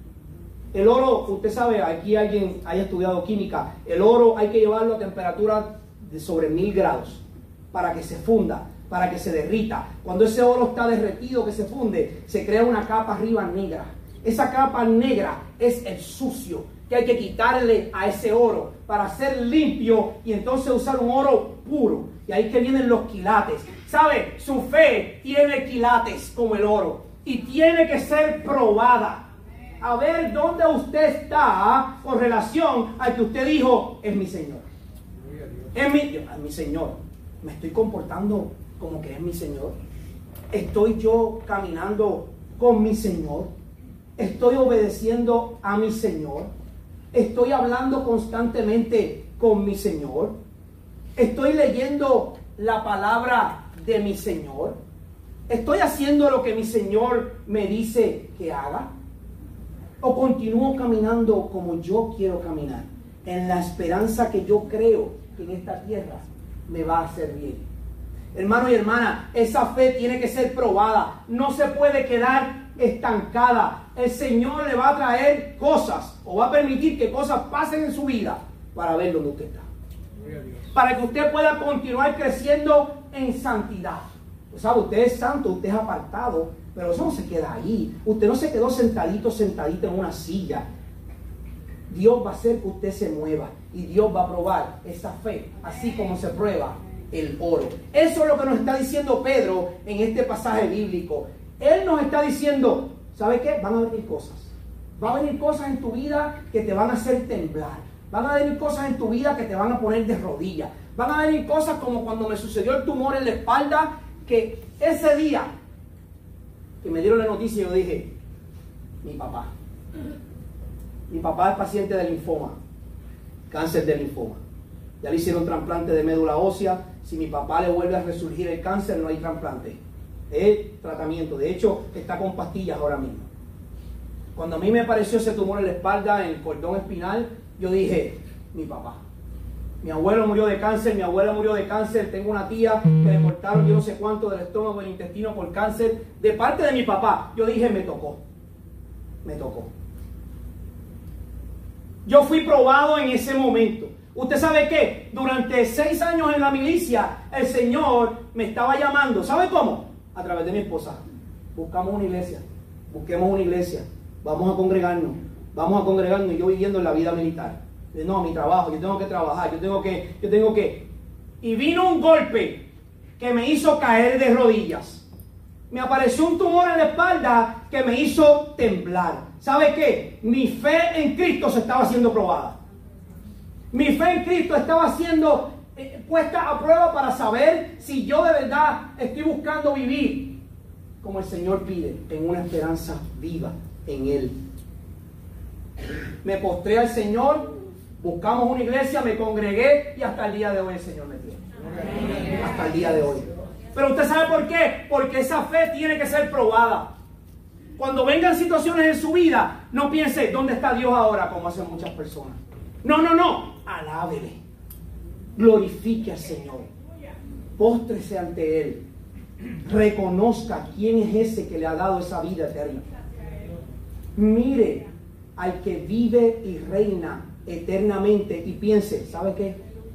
D: El oro, usted sabe, aquí alguien haya estudiado química, el oro hay que llevarlo a temperatura de sobre mil grados para que se funda, para que se derrita. Cuando ese oro está derretido, que se funde, se crea una capa arriba negra. Esa capa negra es el sucio que hay que quitarle a ese oro para hacer limpio y entonces usar un oro puro. Y ahí que vienen los quilates. ¿Sabe? Su fe tiene quilates como el oro y tiene que ser probada. A ver dónde usted está con relación al que usted dijo, es mi Señor. Es mi, es mi Señor. ¿Me estoy comportando como que es mi Señor? ¿Estoy yo caminando con mi Señor? ¿Estoy obedeciendo a mi Señor? ¿Estoy hablando constantemente con mi Señor? ¿Estoy leyendo la palabra de mi Señor? ¿Estoy haciendo lo que mi Señor me dice que haga? ¿O continúo caminando como yo quiero caminar? En la esperanza que yo creo que en esta tierra me va a hacer bien. Hermano y hermana, esa fe tiene que ser probada. No se puede quedar estancada. El Señor le va a traer cosas o va a permitir que cosas pasen en su vida para ver dónde usted está. Para que usted pueda continuar creciendo en santidad. Pues, ¿sabe? Usted es santo, usted es apartado, pero eso no se queda ahí. Usted no se quedó sentadito, sentadito en una silla. Dios va a hacer que usted se mueva y Dios va a probar esa fe, así como se prueba el oro. Eso es lo que nos está diciendo Pedro en este pasaje bíblico. Él nos está diciendo, ¿sabe qué? Van a venir cosas. Van a venir cosas en tu vida que te van a hacer temblar. Van a venir cosas en tu vida que te van a poner de rodillas. Van a venir cosas como cuando me sucedió el tumor en la espalda, que ese día que me dieron la noticia yo dije, mi papá. Mi papá es paciente de linfoma, cáncer de linfoma. Ya le hicieron trasplante de médula ósea. Si mi papá le vuelve a resurgir el cáncer, no hay trasplante. Es tratamiento. De hecho, está con pastillas ahora mismo. Cuando a mí me apareció ese tumor en la espalda, en el cordón espinal, yo dije, mi papá. Mi abuelo murió de cáncer, mi abuela murió de cáncer. Tengo una tía que le cortaron yo no sé cuánto del estómago, del intestino por cáncer. De parte de mi papá, yo dije, me tocó. Me tocó. Yo fui probado en ese momento. ¿Usted sabe qué? Durante seis años en la milicia, el Señor me estaba llamando. ¿Sabe cómo? A través de mi esposa. Buscamos una iglesia. Busquemos una iglesia. Vamos a congregarnos. Vamos a congregarnos. Y yo viviendo en la vida militar. No, mi trabajo. Yo tengo que trabajar. Yo tengo que... Yo tengo que... Y vino un golpe que me hizo caer de rodillas. Me apareció un tumor en la espalda que me hizo temblar. ¿Sabe qué? Mi fe en Cristo se estaba siendo probada. Mi fe en Cristo estaba siendo eh, puesta a prueba para saber si yo de verdad estoy buscando vivir como el Señor pide, en una esperanza viva en Él. Me postré al Señor, buscamos una iglesia, me congregué y hasta el día de hoy el Señor me tiene. Hasta el día de hoy. Pero usted sabe por qué, porque esa fe tiene que ser probada. Cuando vengan situaciones en su vida, no piense, ¿dónde está Dios ahora? Como hacen muchas personas. No, no, no. Alábele. Glorifique al Señor. Póstrese ante Él. Reconozca quién es ese que le ha dado esa vida eterna. Mire al que vive y reina eternamente y piense, ¿sabe qué?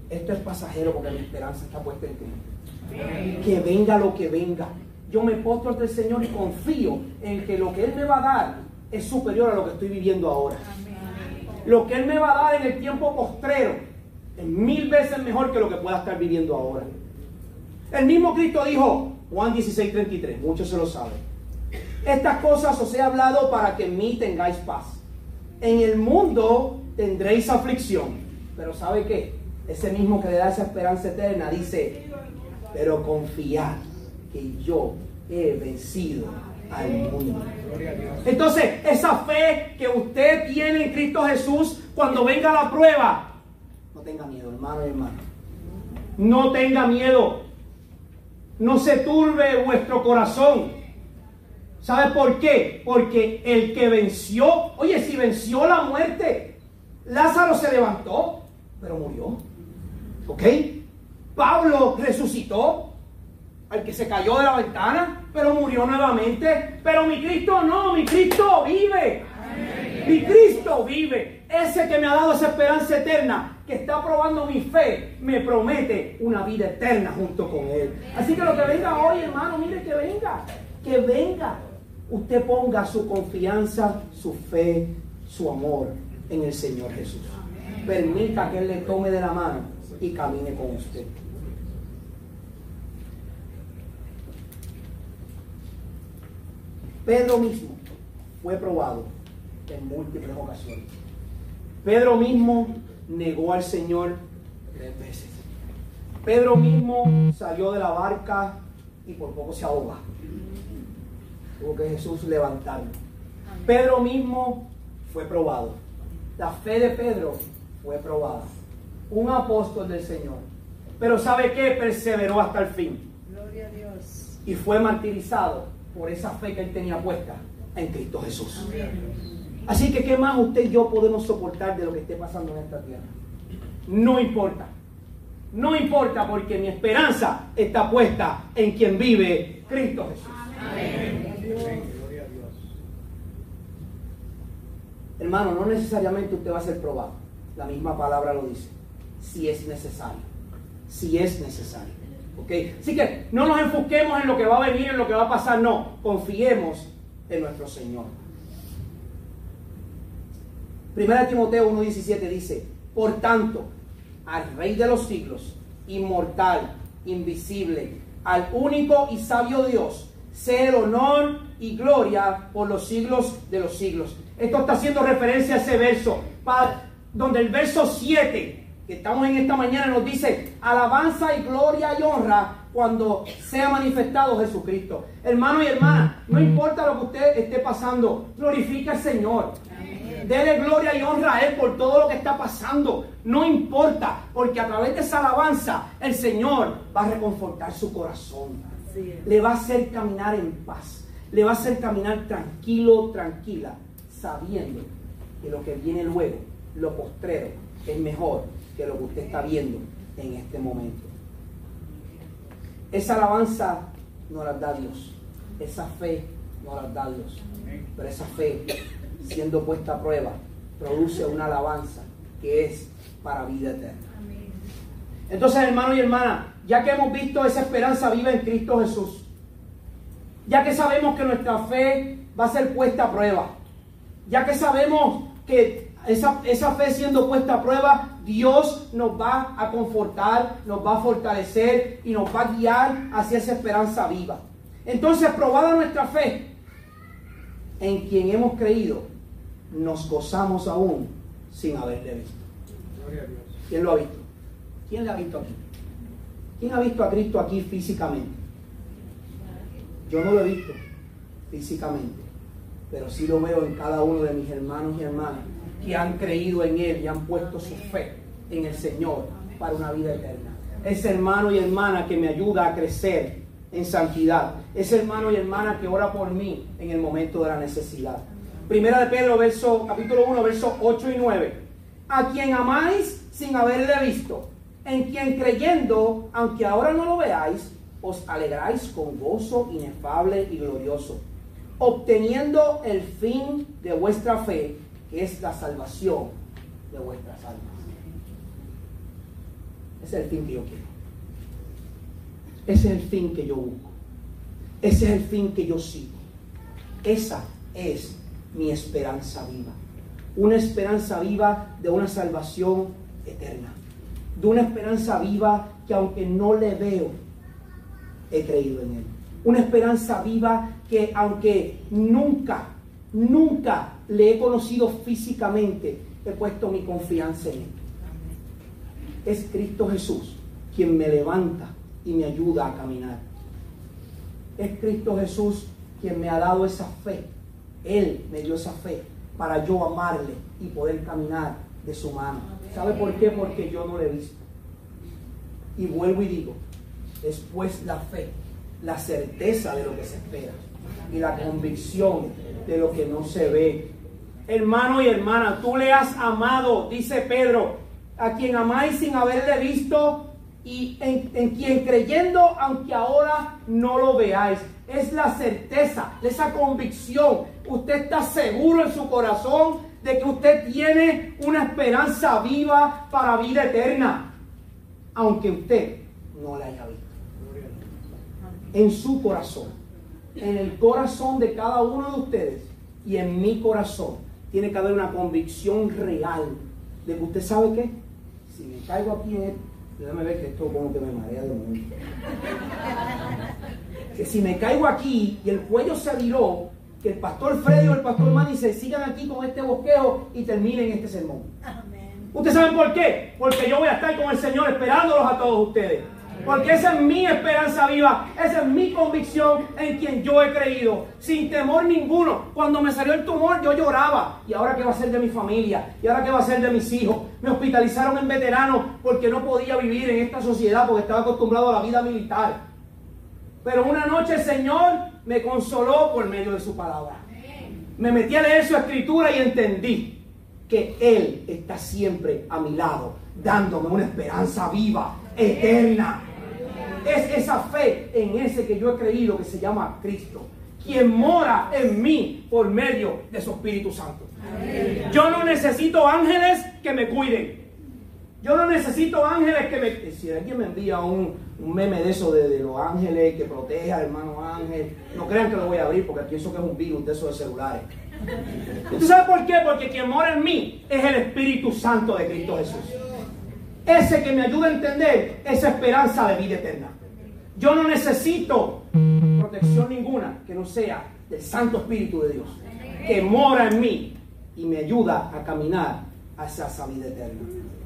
D: esto es pasajero porque mi esperanza está puesta en Cristo. Que venga lo que venga. Yo me postro ante el Señor y confío en que lo que Él me va a dar es superior a lo que estoy viviendo ahora. Lo que Él me va a dar en el tiempo postrero es mil veces mejor que lo que pueda estar viviendo ahora. El mismo Cristo dijo, Juan dieciséis, treinta y tres, muchos se lo saben: estas cosas os he hablado para que en mí tengáis paz. En el mundo tendréis aflicción. Pero ¿sabe qué? Ese mismo que le da esa esperanza eterna dice, pero confiad que yo he vencido al mundo. Entonces, esa fe que usted tiene en Cristo Jesús, cuando venga la prueba, no tenga miedo, hermano y hermana. No tenga miedo. No se turbe vuestro corazón. ¿Sabe por qué? Porque el que venció, oye, si venció la muerte, Lázaro se levantó, pero murió. ¿Ok? Pablo resucitó, al que se cayó de la ventana, pero murió nuevamente. Pero mi Cristo no, mi Cristo vive. Mi Cristo vive. Ese que me ha dado esa esperanza eterna, que está probando mi fe, me promete una vida eterna junto con Él. Así que lo que venga hoy, hermano, mire que venga, que venga. Usted ponga su confianza, su fe, su amor en el Señor Jesús. Permita que Él le tome de la mano y camine con usted. Pedro mismo fue probado en múltiples ocasiones. Pedro mismo negó al Señor tres veces. Pedro mismo salió de la barca y por poco se ahoga. Tuvo que Jesús levantarlo. Pedro mismo fue probado. La fe de Pedro fue probada. Un apóstol del Señor. Pero ¿sabe qué? Perseveró hasta el fin.
E: Gloria a Dios.
D: Y fue martirizado por esa fe que él tenía puesta en Cristo Jesús. Así que ¿qué más usted y yo podemos soportar de lo que esté pasando en esta tierra? No importa. No importa, porque mi esperanza está puesta en quien vive, Cristo Jesús. Amén.
E: Gloria a Dios.
D: Hermano, no necesariamente usted va a ser probado. La misma palabra lo dice. Si es necesario. Si es necesario. ¿Ok? Así que no nos enfoquemos en lo que va a venir, en lo que va a pasar. No. Confiemos en nuestro Señor. Primera de Timoteo uno diecisiete dice: por tanto, al Rey de los siglos, inmortal, invisible, al único y sabio Dios, sea el honor y gloria por los siglos de los siglos. Esto está haciendo referencia a ese verso, para, donde el verso siete, que estamos en esta mañana, nos dice: alabanza y gloria y honra cuando sea manifestado Jesucristo. Hermano y hermana, no importa lo que usted esté pasando, glorifique al Señor. Dele gloria y honra a Él por todo lo que está pasando. No importa, porque a través de esa alabanza el Señor va a reconfortar su corazón. Le va a hacer caminar en paz. Le va a hacer caminar tranquilo, tranquila, sabiendo que lo que viene luego, lo postrero, es mejor que lo que usted está viendo en este momento. Esa alabanza no la da Dios. Esa fe no la da Dios. Pero esa fe, siendo puesta a prueba, produce una alabanza que es para vida eterna. Entonces, hermano y hermana, ya que hemos visto esa esperanza viva en Cristo Jesús, ya que sabemos que nuestra fe va a ser puesta a prueba, ya que sabemos que esa, esa fe siendo puesta a prueba, Dios nos va a confortar, nos va a fortalecer y nos va a guiar hacia esa esperanza viva. Entonces, probada nuestra fe en quien hemos creído, nos gozamos aún sin haberle visto.
E: Gloria a Dios.
D: ¿Quién lo ha visto? ¿Quién le ha visto aquí? ¿Quién ha visto a Cristo aquí físicamente? Yo no lo he visto físicamente, pero sí lo veo en cada uno de mis hermanos y hermanas que han creído en Él y han puesto su fe en el Señor para una vida eterna. Ese hermano y hermana que me ayuda a crecer en santidad. Ese hermano y hermana que ora por mí en el momento de la necesidad. Primera de Pedro, verso, capítulo uno, versos ocho y nueve. A quien amáis sin haberle visto, en quien creyendo, aunque ahora no lo veáis, os alegráis con gozo inefable y glorioso, obteniendo el fin de vuestra fe, que es la salvación de vuestras almas. Ese es el fin que yo quiero. Ese es el fin que yo busco. Ese es el fin que yo sigo. Esa es mi esperanza viva. Una esperanza viva de una salvación eterna. De una esperanza viva que aunque no le veo, he creído en Él. Una esperanza viva que aunque nunca, nunca le he conocido físicamente, he puesto mi confianza en Él. Es Cristo Jesús quien me levanta y me ayuda a caminar. Es Cristo Jesús quien me ha dado esa fe. Él me dio esa fe para yo amarle y poder caminar de su mano. ¿Sabe por qué? Porque yo no le he visto. Y vuelvo y digo, después la fe, la certeza de lo que se espera y la convicción de lo que no se ve. Hermano y hermana, tú le has amado, dice Pedro, a quien amáis sin haberle visto y en, en quien creyendo, aunque ahora no lo veáis. Es la certeza, esa convicción. Usted está seguro en su corazón de que usted tiene una esperanza viva para vida eterna, aunque usted no la haya visto. En su corazón, en el corazón de cada uno de ustedes y en mi corazón, tiene que haber una convicción real de que usted sabe que si me caigo aquí, déjame ver que esto como que me marea de momento. Que si me caigo aquí y el cuello se viró, que el pastor Freddy o el pastor Manny se sigan aquí con este bosquejo y terminen este sermón. Amén. ¿Ustedes saben por qué? Porque yo voy a estar con el Señor esperándolos a todos ustedes. Porque esa es mi esperanza viva, esa es mi convicción en quien yo he creído, sin temor ninguno. Cuando me salió el tumor yo lloraba. ¿Y ahora qué va a ser de mi familia? ¿Y ahora qué va a ser de mis hijos? Me hospitalizaron en veteranos porque no podía vivir en esta sociedad porque estaba acostumbrado a la vida militar. Pero una noche el Señor me consoló por medio de su palabra. Me metí a leer su escritura y entendí que Él está siempre a mi lado, dándome una esperanza viva, eterna. Es esa fe en ese que yo he creído que se llama Cristo, quien mora en mí por medio de su Espíritu Santo. Yo no necesito ángeles que me cuiden. Yo no necesito ángeles que me... Si alguien me envía un, un meme de eso de, de los ángeles que protege al hermano ángel, no crean que lo voy a abrir porque pienso que es un virus de esos de celulares. ¿Usted sabe por qué? Porque quien mora en mí es el Espíritu Santo de Cristo Jesús. Ese que me ayuda a entender esa esperanza de vida eterna. Yo no necesito protección ninguna que no sea del Santo Espíritu de Dios, que mora en mí y me ayuda a caminar hacia esa vida eterna.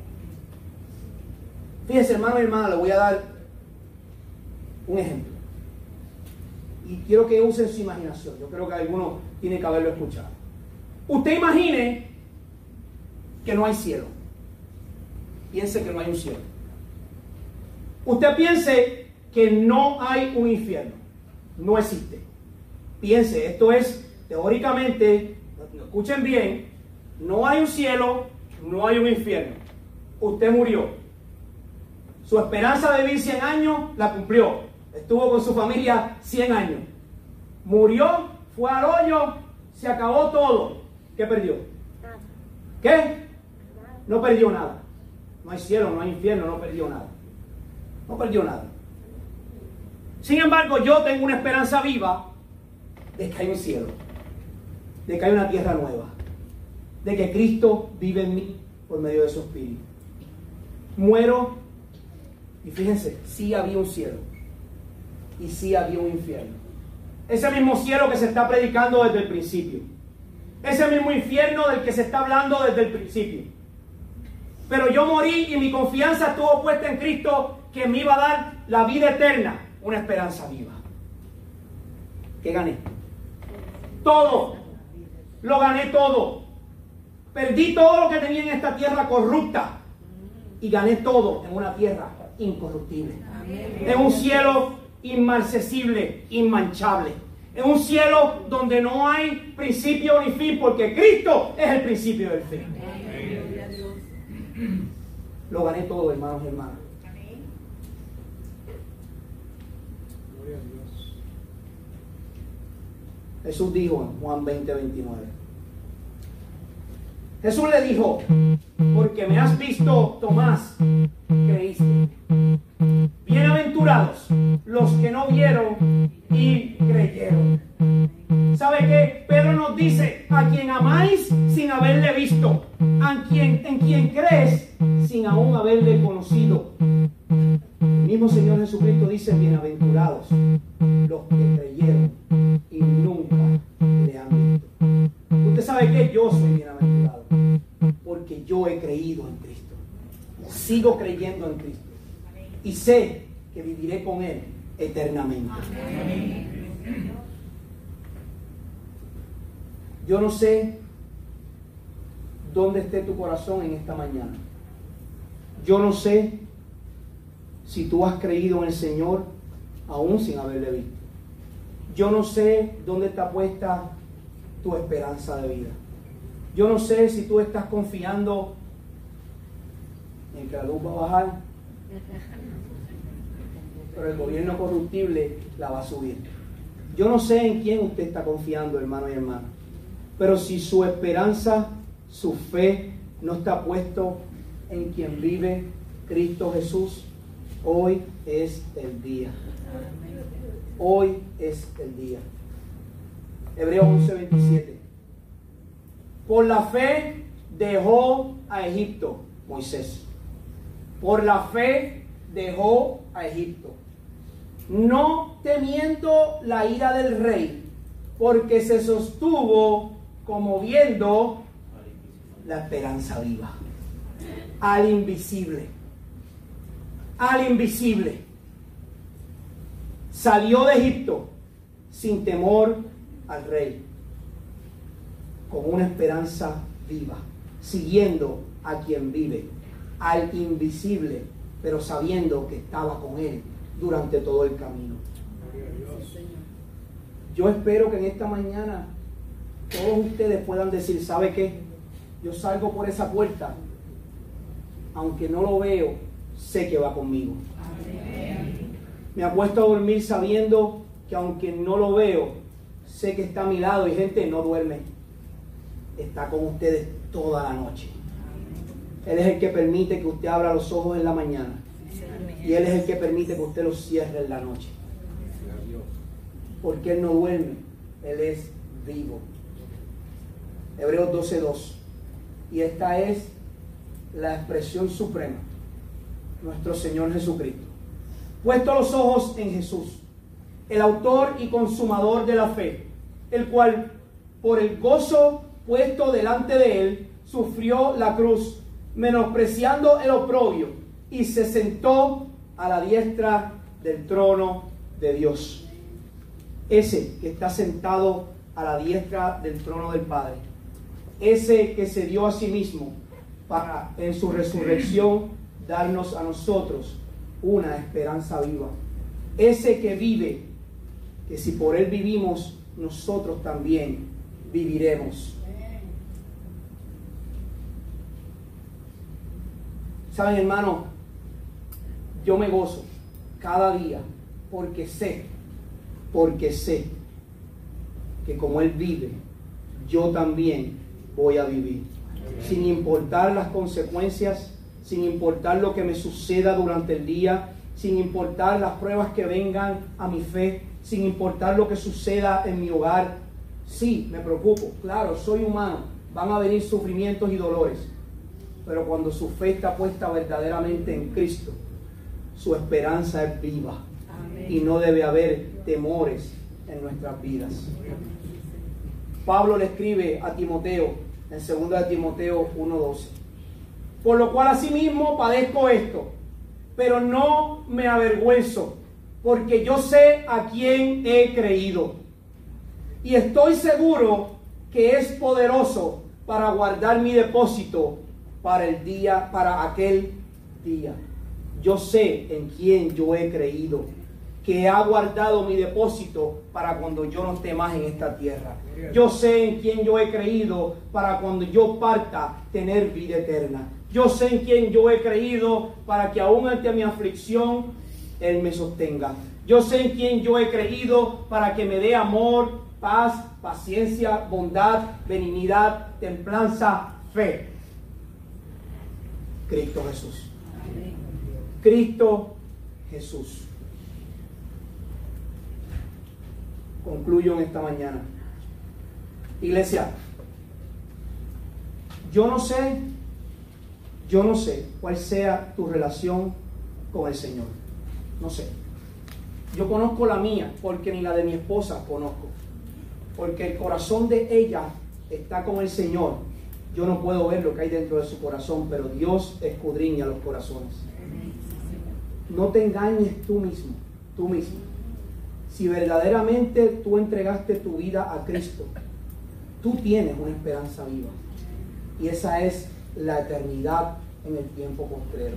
D: Fíjense, hermano y hermana, le voy a dar un ejemplo. Y quiero que usen su imaginación. Yo creo que alguno tiene que haberlo escuchado. Usted imagine que no hay cielo. Piense que no hay un cielo. Usted piense que no hay un infierno. No existe. Piense, esto es teóricamente, escuchen bien, no hay un cielo, no hay un infierno. Usted murió. Su esperanza de vivir cien años la cumplió. Estuvo con su familia cien años. Murió, fue al hoyo, se acabó todo. ¿Qué perdió? ¿Qué? No perdió nada. No hay cielo, no hay infierno, no perdió nada. No perdió nada. Sin embargo, yo tengo una esperanza viva de que hay un cielo, de que hay una tierra nueva, de que Cristo vive en mí por medio de su Espíritu. Muero y fíjense, sí había un cielo y sí había un infierno. Ese mismo cielo que se está predicando desde el principio. Ese mismo infierno del que se está hablando desde el principio. Pero yo morí y mi confianza estuvo puesta en Cristo, que me iba a dar la vida eterna, una esperanza viva. ¿Qué gané? Todo. Lo gané todo. Perdí todo lo que tenía en esta tierra corrupta y gané todo en una tierra incorruptible. En un cielo inmarcesible, inmanchable. En un cielo donde no hay principio ni fin, porque Cristo es el principio del fin. Lo gané todo, hermanos y hermanas. Jesús dijo en Juan veinte, veintinueve. Jesús le dijo: porque me has visto, Tomás, creíste. crees sin aún haberle conocido. El mismo Señor Jesucristo dice: bienaventurados los que creyeron y nunca le han visto. Usted sabe que yo soy bienaventurado porque yo he creído en Cristo. Sigo creyendo en Cristo y sé que viviré con Él eternamente. Yo no sé dónde esté tu corazón en esta mañana. Yo no sé si tú has creído en el Señor aún sin haberle visto. Yo no sé dónde está puesta tu esperanza de vida. Yo no sé si tú estás confiando en que la luz va a bajar, pero el gobierno corruptible la va a subir. Yo no sé en quién usted está confiando, hermano y hermana, pero si su esperanza, su fe no está puesto en quien vive, Cristo Jesús, hoy es el día. Hoy es el día. Hebreos once veintisiete. Por la fe dejó a Egipto Moisés. Por la fe dejó a Egipto, no temiendo la ira del rey, porque se sostuvo como viendo la esperanza viva. Al invisible. Al invisible. Salió de Egipto sin temor al rey, con una esperanza viva, siguiendo a quien vive, al invisible, pero sabiendo que estaba con él durante todo el camino. Yo espero que en esta mañana todos ustedes puedan decir: ¿sabe qué? Yo salgo por esa puerta, aunque no lo veo, sé que va conmigo. Me acuesto a dormir sabiendo que aunque no lo veo, sé que está a mi lado. Y gente, no duerme, está con ustedes toda la noche. Él es el que permite que usted abra los ojos en la mañana, y Él es el que permite que usted los cierre en la noche, porque Él no duerme, Él es vivo. Hebreos doce dos. Y esta es la expresión suprema, nuestro Señor Jesucristo. Puesto los ojos en Jesús, el autor y consumador de la fe, el cual por el gozo puesto delante de Él sufrió la cruz, menospreciando el oprobio, y se sentó a la diestra del trono de Dios. Ese que está sentado a la diestra del trono del Padre, ese que se dio a sí mismo para en su resurrección darnos a nosotros una esperanza viva, ese que vive, que si por Él vivimos, nosotros también viviremos. Saben, hermano, yo me gozo cada día porque sé, porque sé que como Él vive, yo también voy a vivir. Sin importar las consecuencias, sin importar lo que me suceda durante el día, sin importar las pruebas que vengan a mi fe, sin importar lo que suceda en mi hogar. Sí, me preocupo, claro, soy humano, van a venir sufrimientos y dolores, pero cuando su fe está puesta verdaderamente en Cristo, su esperanza es viva. Amén. Y no debe haber temores en nuestras vidas. Pablo le escribe a Timoteo en segunda de Timoteo uno doce: por lo cual asimismo padezco esto, pero no me avergüenzo, porque yo sé a quién he creído, y estoy seguro que es poderoso para guardar mi depósito para el día, para aquel día. Yo sé en quién yo he creído, que ha guardado mi depósito para cuando yo no esté más en esta tierra. Yo sé en quién yo he creído para cuando yo parta tener vida eterna. Yo sé en quién yo he creído para que aún ante mi aflicción Él me sostenga. Yo sé en quién yo he creído para que me dé amor, paz, paciencia, bondad, benignidad, templanza, fe. Cristo Jesús. Cristo Jesús. Concluyo en esta mañana. Iglesia, yo no sé, Yo no sé cuál sea tu relación con el Señor. No sé. Yo conozco la mía, porque ni la de mi esposa conozco. Porque el corazón de ella está con el Señor. Yo no puedo ver lo que hay dentro de su corazón, pero Dios escudriña los corazones. No te engañes tú mismo, tú mismo. Si verdaderamente tú entregaste tu vida a Cristo, tú tienes una esperanza viva. Y esa es la eternidad en el tiempo postrero.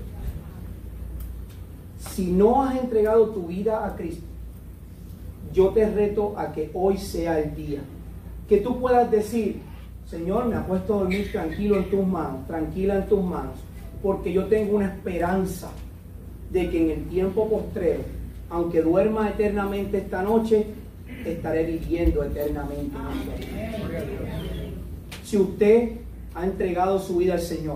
D: Si no has entregado tu vida a Cristo, yo te reto a que hoy sea el día. Que tú puedas decir: Señor, me acuesto a dormir tranquilo en tus manos, tranquila en tus manos, porque yo tengo una esperanza de que en el tiempo postrero, aunque duerma eternamente esta noche, estaré viviendo eternamente en esta vida. Si usted ha entregado su vida al Señor,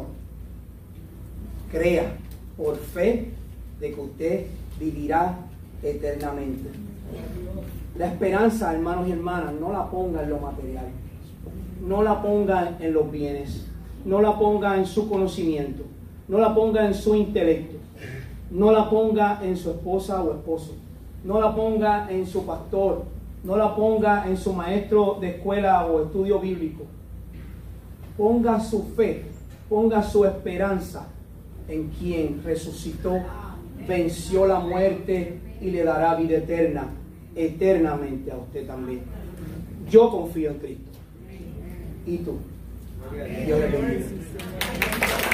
D: crea por fe de que usted vivirá eternamente. La esperanza, hermanos y hermanas, no la ponga en lo material, no la ponga en los bienes, no la ponga en su conocimiento, no la ponga en su intelecto, no la ponga en su esposa o esposo, no la ponga en su pastor, no la ponga en su maestro de escuela o estudio bíblico. Ponga su fe, ponga su esperanza en quien resucitó, venció la muerte y le dará vida eterna, eternamente a usted también. Yo confío en Cristo. ¿Y tú? Dios le bendiga.